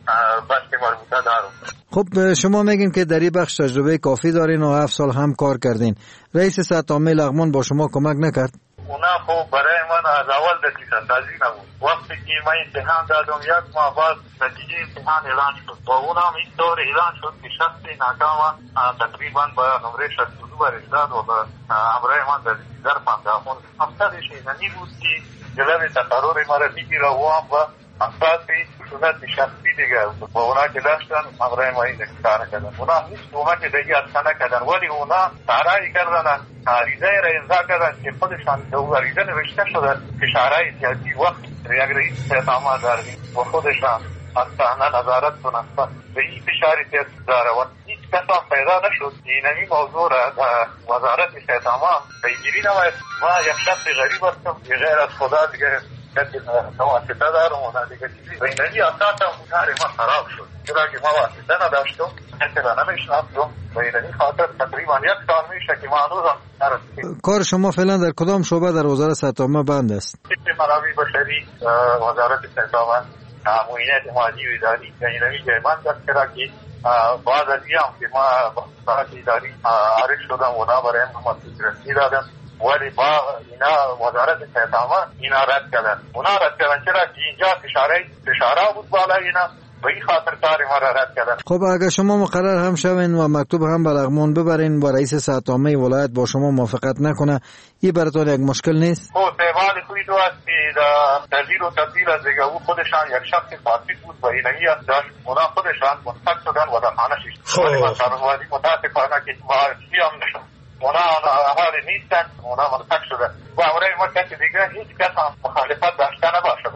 Speaker 26: بخش مربوطه دارم.
Speaker 8: خب شما میگین که در این بخش تجربه کافی دارین و هفت سال هم کار کردین. رئیس صحت عامه لغمان با شما کمک نکرد؟
Speaker 26: اونا خب برای من از اول دقیقا تازی نبود. وقتی که من امتحان دادم یک ماه بعد نتیجه امتحان اعلان شد و اونا هم این طور اعلان شد که شخص ناکام تقریبا به نمره شصت و دو برش داد و به همراه من در ظرف انداخون. مقصدش اینی بود که جلوی تقرر ما را میگیره و هم به اساسی سنت شخصی دیگه و اونا که داشتن همراه ما این کار کردن. اونا هیچ اونا که دیگه اصلا نکردن ولی اونا سرایی کردن عریضه را امضا کردن که خودشان دو عریضه نوشته شده که شهرهای سیاسی وقت یک رئیس صحت عامه داریم و خودشان اصلا نظارت کنند به این فشار سیاسی داره و هیچ کس هم پیدا نشد که اینمی موضوع را وزارت صحت عامه پیگیری نماید. ما یک شخص غریب هستم که غیر از خدا دیگه کسی واسطه دارم و دیگه چیزی و اینمی اساسا کار ما خراب شد چرا که ما واسطه نداشتم کسی را نمیشناختم و اینمی خاطر تقریبا یک سال میشه که ما هنوزم نرسیدیم.
Speaker 8: کار شما فعلا در کدام شعبه در وزارت صحت عامه بند است؟
Speaker 26: منابع بشری وزارت صحت عامه معینات مالی و اداری اینمی که من دست کرا که بعد از این هم که ما وزارت اداری عارف شدم و نا برای ما رسمی دادم ولی با اینا وزارت صحت عامه اینا رد کردن. اونا رد کردن چرا که اینجا فشاره فشاره بود بالا اینا و این خاطر کار ما را رد کردن.
Speaker 8: خب اگر شما مقرر هم شوین و مکتوب هم به لغمان ببرین و رئیس صحت عامه ولایت با شما موافقت نکنه این براتون یک مشکل نیست؟
Speaker 26: خب دیوان کوی دو است که تغییر و تبدیل از دیگه او خودشان یک شخص فاسد بود و اینایی است داشت اونا خودشان منتق شدن و در خانه شد ولی من سرزوانی متاسفانه که معرفی هم نشد. اونا احالی نیستن اونا منتق شدن و امره ما کسی دیگه هیچ کس هم مخالفت داشته نباشد.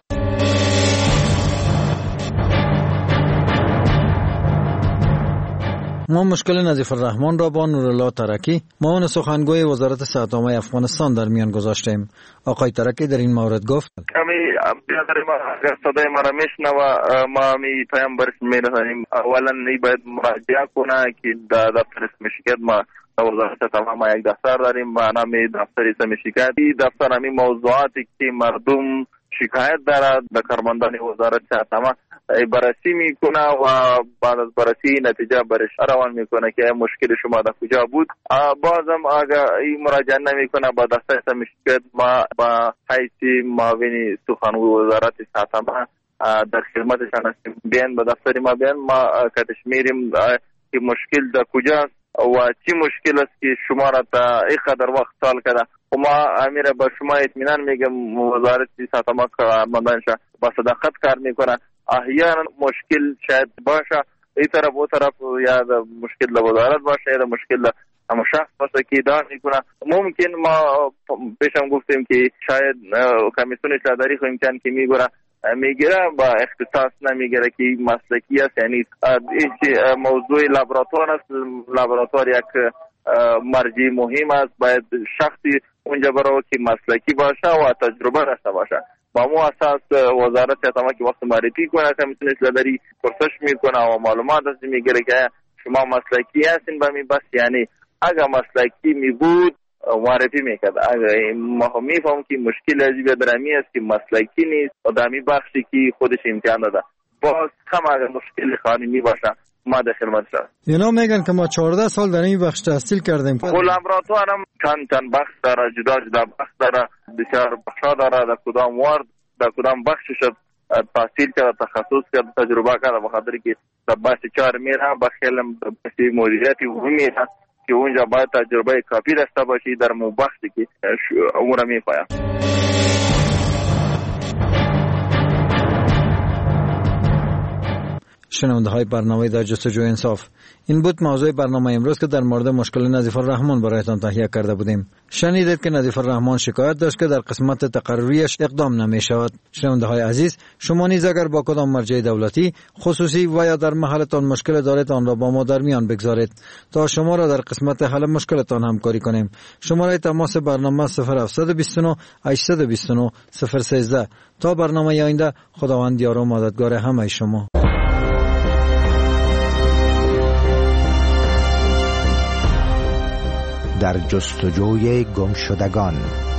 Speaker 8: ما مشکل نظیف الرحمن را با نورالله ترکی معاون سخنگوی وزارت صحت عامه افغانستان در میان گذاشتیم. آقای ترکی در این مورد گفت
Speaker 4: کمی بیادر ما اگر صدای ما را میشنوه ما می پیام برش میرسانیم. اولا نی باید مراجعه کنه که در دفتر سمیشکت ما وزارت صحت عامه یک دفتر داریم به نام دفتر سمیشکت. این دفتر همی موضوعاتی که مردم شکایت دارد در کارمندان وزارت صحت عامه بررسی میکنه و بعد از بررسی نتیجه برش روان میکنه که مشکل شما در کجا بود. بازم اگر این مراجعه نمیکنه با دفتر سمیشکت ما با حیث معاون سخنگوی وزارت صحت عامه در خدمتشان هستیم. بیان به دفتر ما بیان ما کتش میریم که مشکل در کجاست و چی مشکل است که شما را تا این قدر وقت سال کرده و ما امیر با شما اطمینان میگم وزارت صحت عامه کارمندانش با صداقت کار میکنه. احیانا مشکل شاید باشه این طرف و طرف یا مشکل در وزارت باشه یا مشکل در اما شخص باشه که ادعا میکنه. ممکن ما پیشم گفتیم که شاید کمیسیون اطلاع‌داری خو امکان که میگوره میگیره با اختصاص نمیگیره که مسلکی است. یعنی این موضوع لابراتوار است. لابراتوار یک مرجع مهم است. باید شخصی اونجا برای که مسلکی باشه و تجربه داشته باشه. با مو اساس وزارت صحت عامه که وقت معرفی کنه کمیسیون اطلاع‌داری پرسش میکنه و معلومات از میگیره که شما مسلکی هستین به می بس. یعنی اگر مسلکی می بود معرفی میکرد. اگر ما میفهم که مشکل عجیب درمی است که مسلکی نیست و دمی بخشی که خودش امتحان داده باز هم اگر مشکل قانونی باشه ما در خدمت هستیم.
Speaker 8: اینا میگن که ما چهارده سال در این بخش تحصیل کردیم.
Speaker 4: لابراتوار هم چند چند بخش داره، جدا جدا بخش داره، بسیار بخشا داره. در کدام وارد در کدام بخشش تحصیل کرده، تخصص کرده، تجربه کرده. بخاطر که در بخش چهار میره بخیل بخش مدیریتی عمومی میره که اونجا باید تجربه کافی داشته باشی در مو بخشی که اون را میپاید.
Speaker 8: شنونده های برنامه در جستجوی انصاف، این بود موضوع برنامه امروز که در مورد مشکل نظیف الرحمن برایتان تهیه کرده بودیم. شنیدید که نظیف الرحمن شکایت داشت که در قسمت تقرریش اقدام نمی شود. شنونده های عزیز، شما نیز اگر با کدام مرجع دولتی خصوصی و یا در محلتان مشکل دارید آن را با ما در میان بگذارید تا شما را در قسمت حل مشکلتان همکاری کنیم. شماره تماس برنامه صفر هفت دو نه هشت دو نه صفر یک سه. تا برنامه آینده، خداوند یار و مددگار همه شما.
Speaker 13: در جستجوی گمشدگان.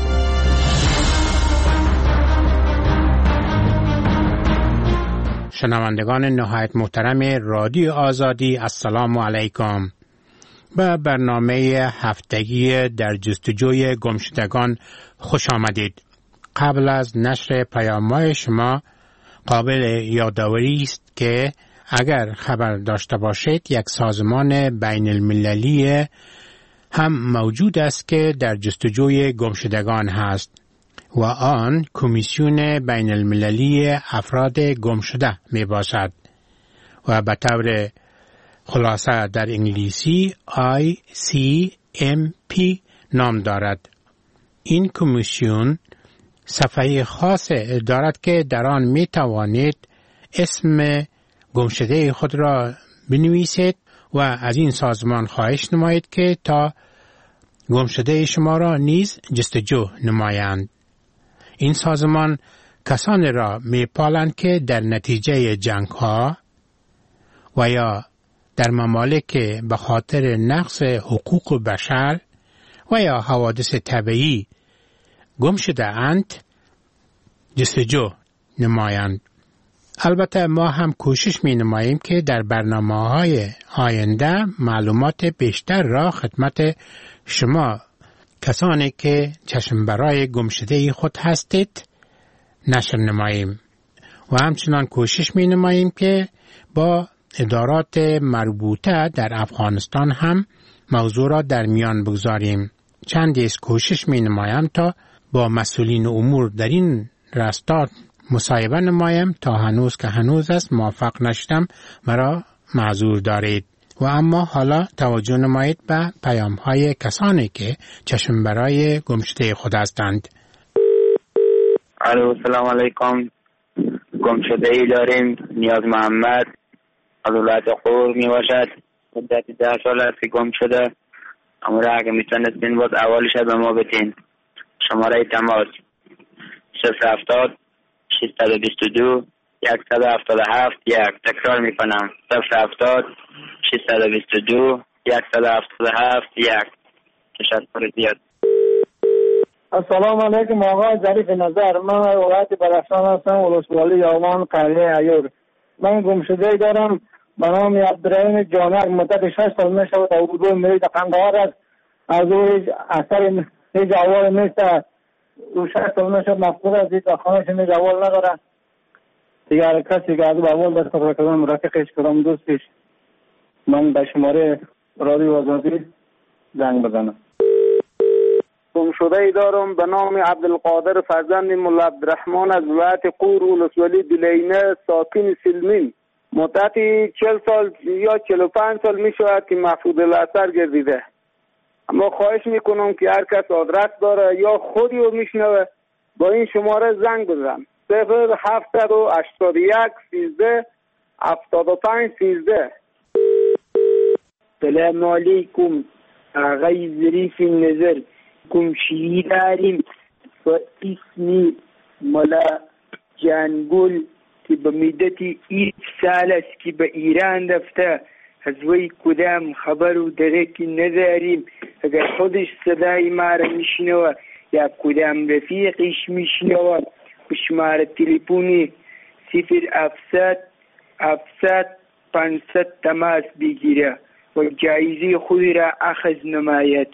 Speaker 14: شنوندگان نهایت محترم رادیو آزادی، السلام علیکم. به برنامه هفتگی در جستجوی گمشدگان خوش آمدید. قبل از نشر پیام‌های شما قابل یادآوری است که اگر خبر داشته باشید یک سازمان بین المللی هم موجود است که در جستجوی گمشدگان هست و آن کمیسیون بین المللی افراد گمشده می باشد و به طور خلاصه در انگلیسی آی سی ام پی نام دارد. این کمیسیون صفحه خاص دارد که در آن می توانید اسم گمشده خود را بنویسید و از این سازمان خواهش نمایید که تا گمشده شما را نیز جستجو نمایند. این سازمان کسانی را می پالند که در نتیجه جنگ ها و یا در ممالک به خاطر نقض حقوق بشر و یا حوادث طبیعی گم شده اند جستجو نمایند. البته ما هم کوشش می نماییم که در برنامه های آینده معلومات بیشتر را خدمت شما کسانی که چشم برای گمشده خود هستید نشر نماییم و همچنان کوشش می نماییم که با ادارات مربوطه در افغانستان هم موضوع را در میان بگذاریم. چندی از کوشش می نمایم تا با مسئولین امور در این راستا مصاحبه نمایم، تا هنوز که هنوز است موفق نشدم، مرا معذور دارید. و اما حالا توجه نمایید به پیام های کسانی که چشم برای گمشده خود هستند.
Speaker 15: الو، سلام علیکم. گمشده ای داریم، نیاز محمد از ولایت قور می باشد. مدت ده سال است که گم شده. اما را اگه میتونستین باز اولش به ما بتین. شماره تماس صفر هفتاد ششصد و بیست و دو صد و هفتاد و هفت یک. تکرار میکنم صفر هفتاد ششصد و بیست و دو صد و هفتاد و هفت یک. تشکر زیاد.
Speaker 16: السلام علیکم آقای ظریف نظر. من ولایت بدخشان هستم، ولسوالی یومان قریه ایور. من گمشده دارم به نام عبدالرحیم جانر. مدت شش سال میشود اردو میرید قندهار است. از او اثر هیچ اول نیست. او شش سال میشود مفقود است. هیچ خانهش نیز اول نداره. دیگر کسی که از او اول دست خبر کردم رفیقش کردم دوستش. من به شماره رادیو آزادی زنگ بزنم.
Speaker 17: گمشده ای دارم به نام عبدالقادر فرزند مولا عبدالرحمن از ولایت قور، ولسوالی دلینه، ساکن سلمین. مدتی چل سال یا چل و پنج سال می شود که مفقود الاثر گردیده. اما خواهش میکنم که هر کس آدرس داره یا خودی رو میشنوه با این شماره زنگ بزن. صفر هفتصد و هشتاد و یک سیزده هفتاد و پنج سیزده.
Speaker 18: سلام علیکم آقای ظریف نظر. گمشده‌ای داریم با اسم مولا جانگل که به مدت یک سال است که به ایران رفته. از وی کدام خبر و درکی نداریم. اگر خودش صدای ما را میشنوه یا کدام رفیقش میشنوه به شماره تلفنی صفر هفتصد هفتصد پانصد تماس بگیره و جایزه خودی را اخذ نماید.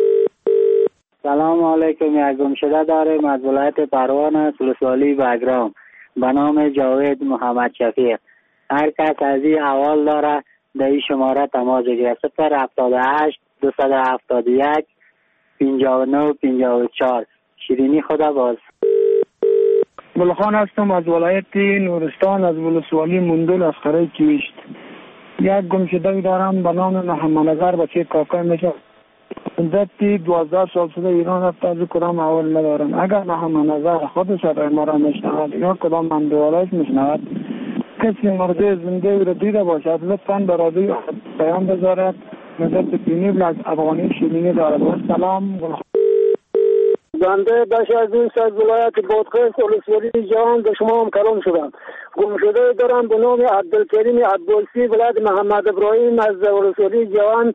Speaker 27: سلام علیکم. یک گمشده داریم از ولایت پروان است، ولسوالی بگرام، به نام جاوید محمد شفیق. هر کس از این احوال داره در این شماره تماس بگیره. صفر هفتاد و هشت دویست و هفتاد و یک پنجاه و نه پنجاه و چهار. شیرینی خدا باز.
Speaker 16: گلخان هستم از ولایت نورستان، از ولسوالی مندل از خرای کیویشت. یک گمشده دارم به نام محمد نظر بچه کاکا میشه. مدتی دوازده سال شده ایران رفته. از کدام اول ندارم. اگر محمد نظر خودش را ما را میشنود یا کدام من دوالایش میشنود کسی مرده زنده را دیده باشد لطفاً به رادیو پیام بذارد. مدت پینیبل از افغانی شیرینی دارد. و سلام.
Speaker 17: بنده بخش از این از ولایت بادغیس ولسوالی جوان به شما هم کلام شدم. گمشده دارم به نام عبدالکریم عبدالسی ولایت محمد ابراهیم از ولسوالی جوان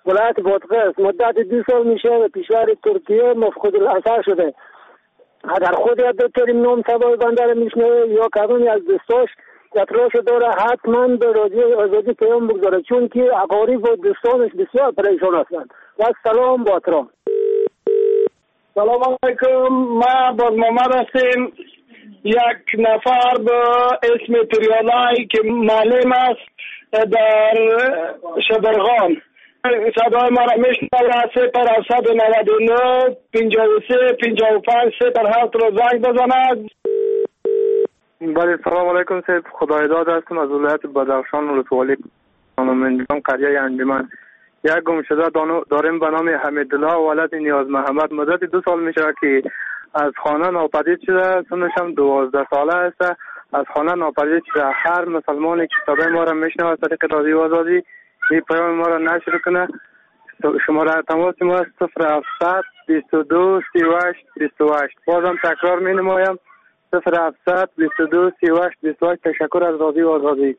Speaker 16: ولایت بادغیس مدت دو سال میشه و کشور ترکیه مفقود الاثر شده. اگر خود عبدالکریم نام سبای بنده را میشنوه یا کدومی از دوستاش اطلاعش داره حتما به رادیو آزادی پیام بگذاره، چون که اقارب و دوستانش بسیار پریشان هستند. و سلام با احترام.
Speaker 3: سلام علیکم، ما باز محمد هستیم. یک نفر به اسم پریالای که معلم است در شبرغان صدای ما را میشنوه. صفر هفتصد و نود و نه پنجاه و سه پنجاه و پنج صفر هفت را زنگ بزند.
Speaker 25: بله سلام علیکم، سید خدایداد هستم از ولایت بدخشان ولسوالی خانمنجان قریه انجمن. یک گمشده داریم به نام حمیدالله ولد نیاز محمد. مدت دو سال میشه که از خانه ناپدید شده. سنش هم دوازده ساله است. از خانه ناپدید شده. هر مسلمانی که صدای ما را میشنوه از طریق رادیو آزادی این پیام ما را نشر کنه. شماره تماس ما است صفر هفتصد بیست و دو سی و هشت بیست و هشت. بازم تکرار می نمایم صفر هفتصد بیست و دو سی و هشت بیست و هشت. تشکر از رادیو آزادی.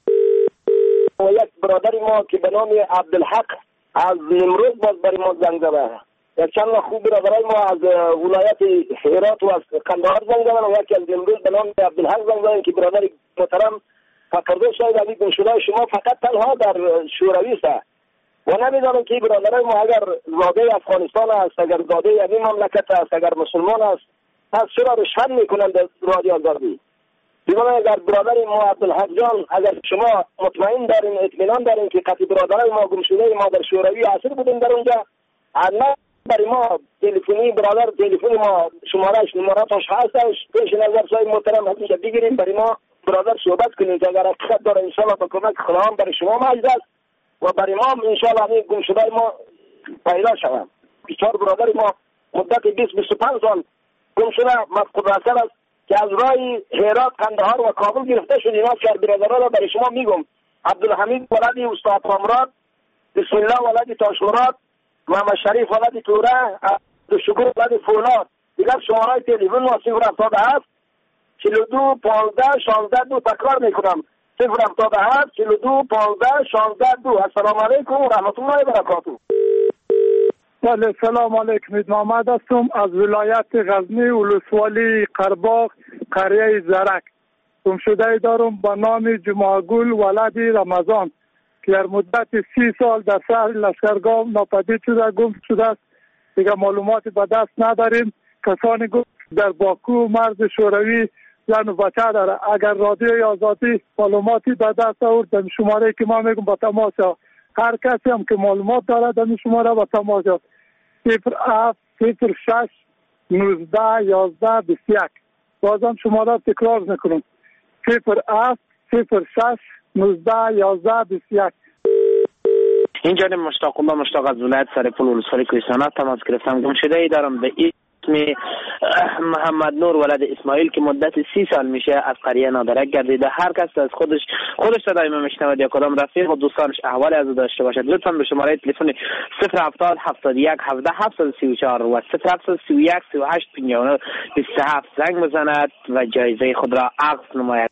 Speaker 3: یک برادر ما که به نام عبدالحق از نمرود باز برای ما زنگ زده. یک چند خوب برادرای ما از ولایت هرات و از قندهار زنگ زدن و یکی از نمرود به نام عبدالحق زنگ زدن که برادر محترم فکرده شاید علی گمشده شما فقط تنها در شوروی است و نمیدانم که برادرای ما اگر زاده افغانستان است، اگر زاده یعنی مملکت است، اگر مسلمان است، پس چرا رشوه میکنند در رادیو آزادی؟ دیگه اگر برادر ما عبدالحق جان اگر شما مطمئن دارین اطمینان دارین که قطعی برادرای ما گمشده ما در شوروی اسیر بودیم در اونجا، حتما برای ما تلفنی برادر تلفن ما شمارهش نمراتش هستش پیش نظر صاحب محترم همیشه بگیریم برای ما برادر صحبت کنیم که اگر حقیقت داره انشاءالله با کمک خداوند برای شما مجد است و برای ما انشاءالله همین گمشده ما پیدا شود. بیچار برادر ما مدت بیست بیست و پنج سال گمشده مفقود الاثر است که از راه هرات قندهار و کابل گرفته شد. اینا چهار برادرها را برای شما میگم: عبدالحمید ولدی استاد کامراد، بسم الله ولدی تاشمراد، محمد شریف ولدی توره، عبدالشکر ولدی فولاد. دیگر شماره تلفن ما صفر هفتاد و هفت چهل و دو پانزده شانزده دو. تکرار میکنم صفر هفتاد و هفت چهل و دو پانزده شانزده دو. السلام علیکم و رحمت الله و برکاته.
Speaker 9: بله سلام علیکم، محمد هستم از ولایت غزنی ولسوالی قرباغ قریه زرک. گمشده دارم به نام جمعه‌گل ولدی رمضان که در مدت سی سال در شهر لشکرگاه ناپدید شده گم شده است. دیگه معلوماتی به دست نداریم. کسانی گفت در باکو مرز شوروی زن و بچه داره. اگر رادیوی آزادی معلوماتی به دست آورد در شماره که ما میگم با تماس هر کسی هم که معلومات داره در شماره با تماس صفر هفت صفر شش نوزده یازده بیست و یک. بازم شماره تکرار میکنم صفر هفت صفر شش نوزده یازده بیست و یک.
Speaker 19: اینجا مشتاق الله مشتاق از ولایت سرپل ولسوالی کوهستان تماس گرفتم. گمشده ای دارم به اسم محمد نور ولد اسماعیل که مدت سی سال میشه از قریه نادرک گردیده. هر کس از خودش خودش صدای ما میشنود یا کدام رفیق و دوستانش احوال از داشته باشد لطفا به شماره تلفن صفر هفتاد هفتاد و یک هفده هفتصد و سی و چهار و صفر هفتصد و سی و یک سی و هشت پنجاه و نه بیست و هفت زنگ بزند و جایزه خود را عقد نماید.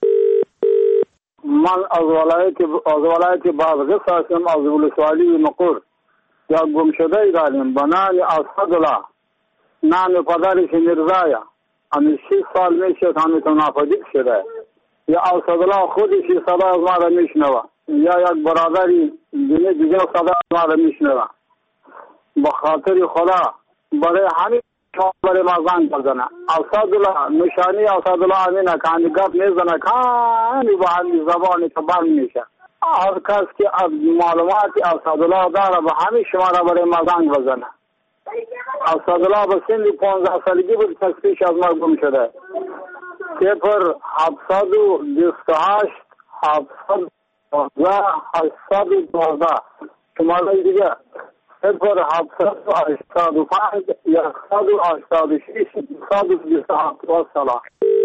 Speaker 16: من از ولایت از ولایت بادغیس هستم، از ولسوالی مقر. یا گمشده ای داریم به نام اسدالله، نام پدرش میرزایا. همین شش سال میشه همین تو ناپدید شده. یا اسدالله خودش صدا از ما را میشنوه یا یک برادری دیگه دیگه صدا از ما را میشنوه. به خاطر خدا برای همین برای ما زنگ بزنه. اسدالله نشانی اسدالله امینه که همی گپ میزنه که همی با همی زبانی که بند میشه. هر کس که از معلوماتی اسدالله داره به همین شما را برای ما زنگ بزنه. اسدالله به سن پانزده سالگی بود که پیش از ما گم شده. صفر هفتصد و بیست و هشت هفتصد و دوازده هشتصد و دوازده. شماره دیگه صفر هفتصد و هشتاد و پنج یکصد و هشتاد و شش صد و بیست و هفت. و سلام.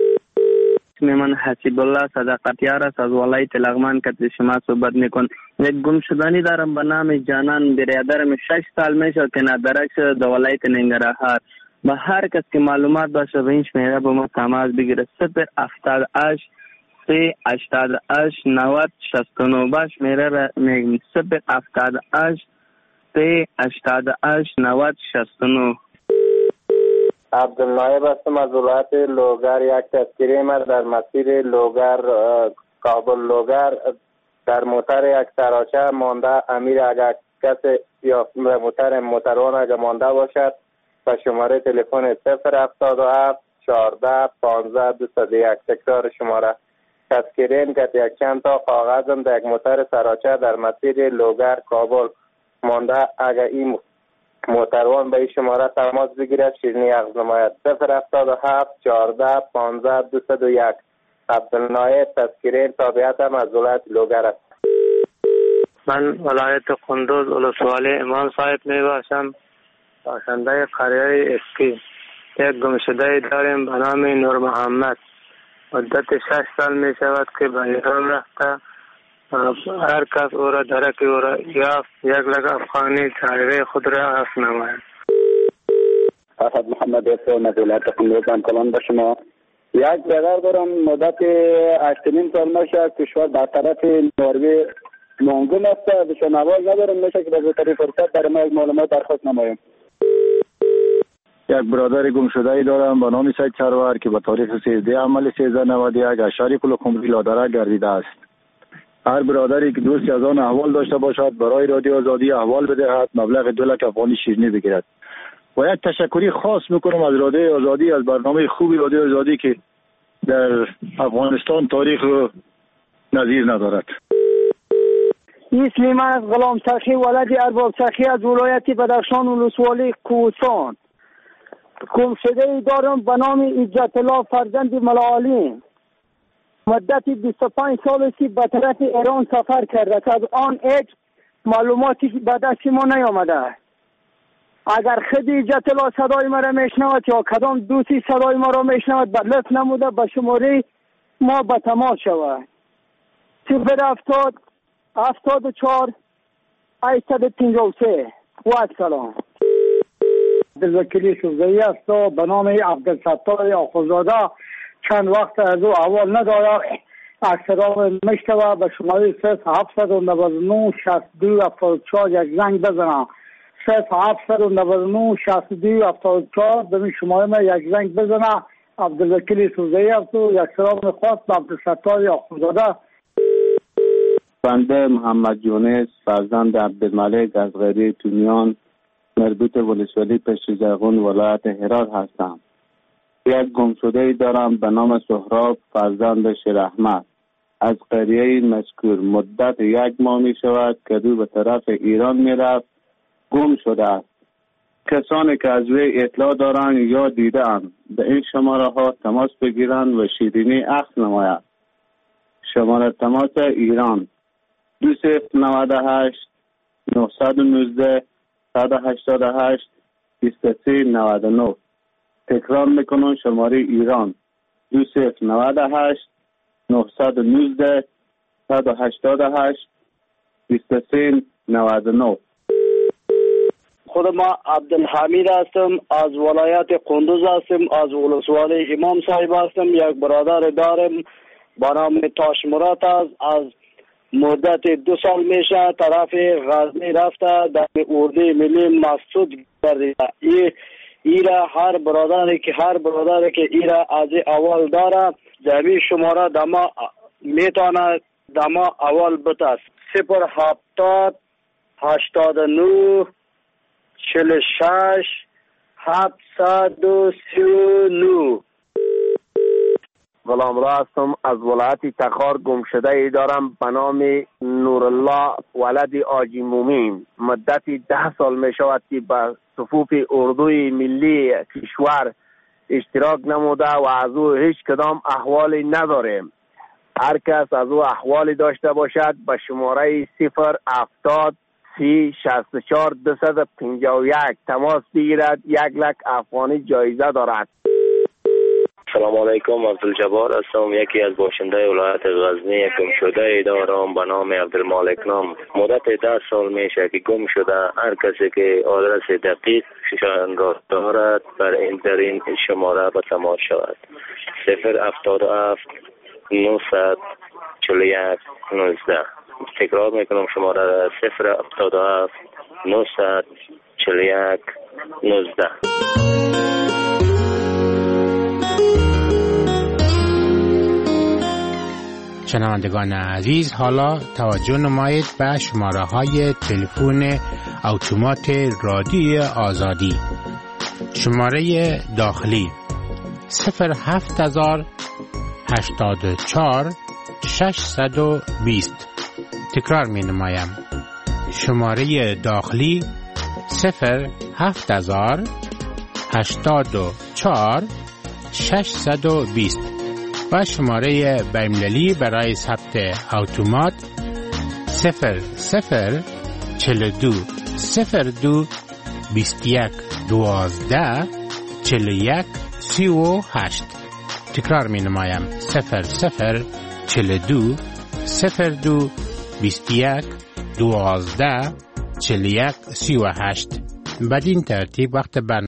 Speaker 20: من حسیب الله صداقتیار است از ولایت لغمان که شما صحبت میکن. یک گمشدگی دارم به نام جانان برادرم شش سال میشه که نادرک شده در ولایت ننگرهار. به هر کس که معلومات باشه به این شمیره با ما تماس بگیره صفر هفتاد و هشت سه هشتاد و هشت نود شصت و نه. با شمیره را میگم صفر هفتاد و هشت سه هشتاد و هشت نود شصت و نه.
Speaker 1: عبدالنایب هستم از ولایت لوگر. یک تذکره من در مسیر لوگر کابل لوگر در موتر یک سراچه مانده. امیر اگر کسی یا موتر موتروان اگر مانده باشد و شماره تلفن صفر هفتاد و هفت چهارده پانزده دویست و یک. تکرار شماره تذکره که یک چند تا کاغذم در یک موتر سراچه در مسیر لوگر کابل مانده. اگر این موتروان به این شماره تماس بگیرد شیرینی اخذ نماید. صفر هفتاد و هفت چهارده پانزده دویست و یک. عبدالنایب تذکره تابعیتم از ولایت لوگر است.
Speaker 25: من ولایت قندوز ولسوالی امام صاحب می باشم. باشنده قریه اسکی. یک گمشده داریم به نام نور محمد. مدت شش سال می شود که به ایران رفته. هر کس او را درک او را یافت یک لک افغانی چاره خود را عفو نماید.
Speaker 5: اسد محمد حسین از ولایت قندوز کلان به شما. یک برادر دارم مدت هشت و نیم سال میشه کشور در طرف نروژ مانگون است. بهشون آواز ندارم میشه که به بهترین فرصت برای ما یک معلومات درخواست نمایم.
Speaker 7: یک برادر گم شده ای دارم به نام سید سرور که به تاریخ سیزده عمل سیزده نود و یک از شهر کلوخمری لادره گردیده است. هر برادری که دوستی از آن احوال داشته باشد برای رادیو آزادی احوال بدهد مبلغ دو لک افغانی شیرینی بگیرد. و یک تشکری خاص میکنم از رادیو آزادی از برنامه خوبی رادیو آزادی که در افغانستان تاریخ رو نظیر ندارد.
Speaker 21: اسم من از غلام سخی ولد ارباب سخی از ولایت بدخشان ولسوالی کوهستان. گم شده ای دارم به نام عزت الله فرزند ملاعلی. مدت بیست و پنج سال است که به طرف ایران سفر کرده که از آن هیچ معلوماتی به دست ما نیامده. اگر خود عزت الله صدای ما را میشنود یا کدام دوستی صدای ما را میشنود به لطف نموده به شماره ما به تماس شود. صفر هفتاد هفتاد و چهار هشتصد و پنجاه و سه. و سلام.
Speaker 9: عبدالوکیل شوزایی است و به نام عبدالستار آخوزاده. چند وقت از او اول ندارد اکثران میشتوه به شماره صفر هفتصد و نود و نه شصت و دو هفتاد و چهار یک زنگ بزنم. صفر هفتصد و نود و نه شصت و دو هفتاد و چهار به این شماره ما یک زنگ بزنه. عبدالوکیل شوزایی است و یک سلام خاص به عبدالستار آخوزاده.
Speaker 5: بنده محمد یونس فرزند عبدالملک از غیری تونیان مربوط ولسوالی پشت زرغون ولایت هرات هستم. یک گمشده ای دارم به نام سهراب فرزند شیر احمد از قریه مذکور. مدت یک ماه می شود که دو به طرف ایران می رفت گم شده است. کسانی که از وی اطلاع دارند یا دیدند به این شماره ها تماس بگیرند و شیرینی اخذ نماید. شماره تماس ایران دو صفر نود و هشت نهصد و نوزده صد و هشتاد و هشت بیست و سه نود و نه. تکرار میکنم شماره ایران دو صفر نود و هشت نهصد و نوزده صد و هشتاد و هشت بیست و سه نود و نه.
Speaker 22: خود ما عبدالحمید هستم از ولایت قندوز هستم از ولسوالی امام صاحب هستم. یک برادر دارم با نام تاش مراد است. از مدت دو سال میشه طرف غزنی رفته در اردوی ملی مسعود گردیده. ای ایرا هر برادری که هر برادری که ایرا از اول داره زمین شماره دما میتونه دما اول بتاست. صفر هفتاد هشتاد و نه چل شش هفتصد و سی و نه.
Speaker 1: غلام را هستم از ولایت تخار. گمشده ای دارم به نام نورالله ولد آجی مومین. مدت ده سال می شود که به صفوف اردوی ملی کشور اشتراک نموده و از او هیچ کدام احوالی نداریم. هر کس از او احوالی داشته باشد به شماره صفر هفتاد سی شصت و چهار دویست و پنجاه و یک تماس بگیرد. یک لک افغانی جایزه دارد.
Speaker 23: سلام علیکم. عبدالجبار هستم، یکی از باشنده ولایت غزنی. یک گمشده ای دارم به نام عبدالمالک نام. مدت ده سال میشه که گم شده. هر کسی که آدرس دقیق شان را دارد بر این در این شماره به تماس شود. صفر هفتاد و هفت نهصد چهل و یک نوزده. تکرار میکنم شماره صفر هفتاد و هفت نهصد چهل و یک نوزده.
Speaker 14: شنوندگان عزیز، حالا توجه نمایید به شماره های تلفن اتومات رادیو آزادی. شماره داخلی صفر هفت هزار هشتاد و چهار ششصد و بیست. تکرار می نمایم. شماره داخلی صفر هفت هزار هشتاد و چهار ششصد و بیست و شماره بین‌المللی برای ثبت اتومات صفر صفر چهل و دو صفر دو بیست و یک دوازده چهل و یک سی و هشت. تکرار می نمایم. صفر صفر چهل و دو صفر دو بیست و یک دوازده چهل و یک سی و هشت. بدین ترتیب وقت برنامه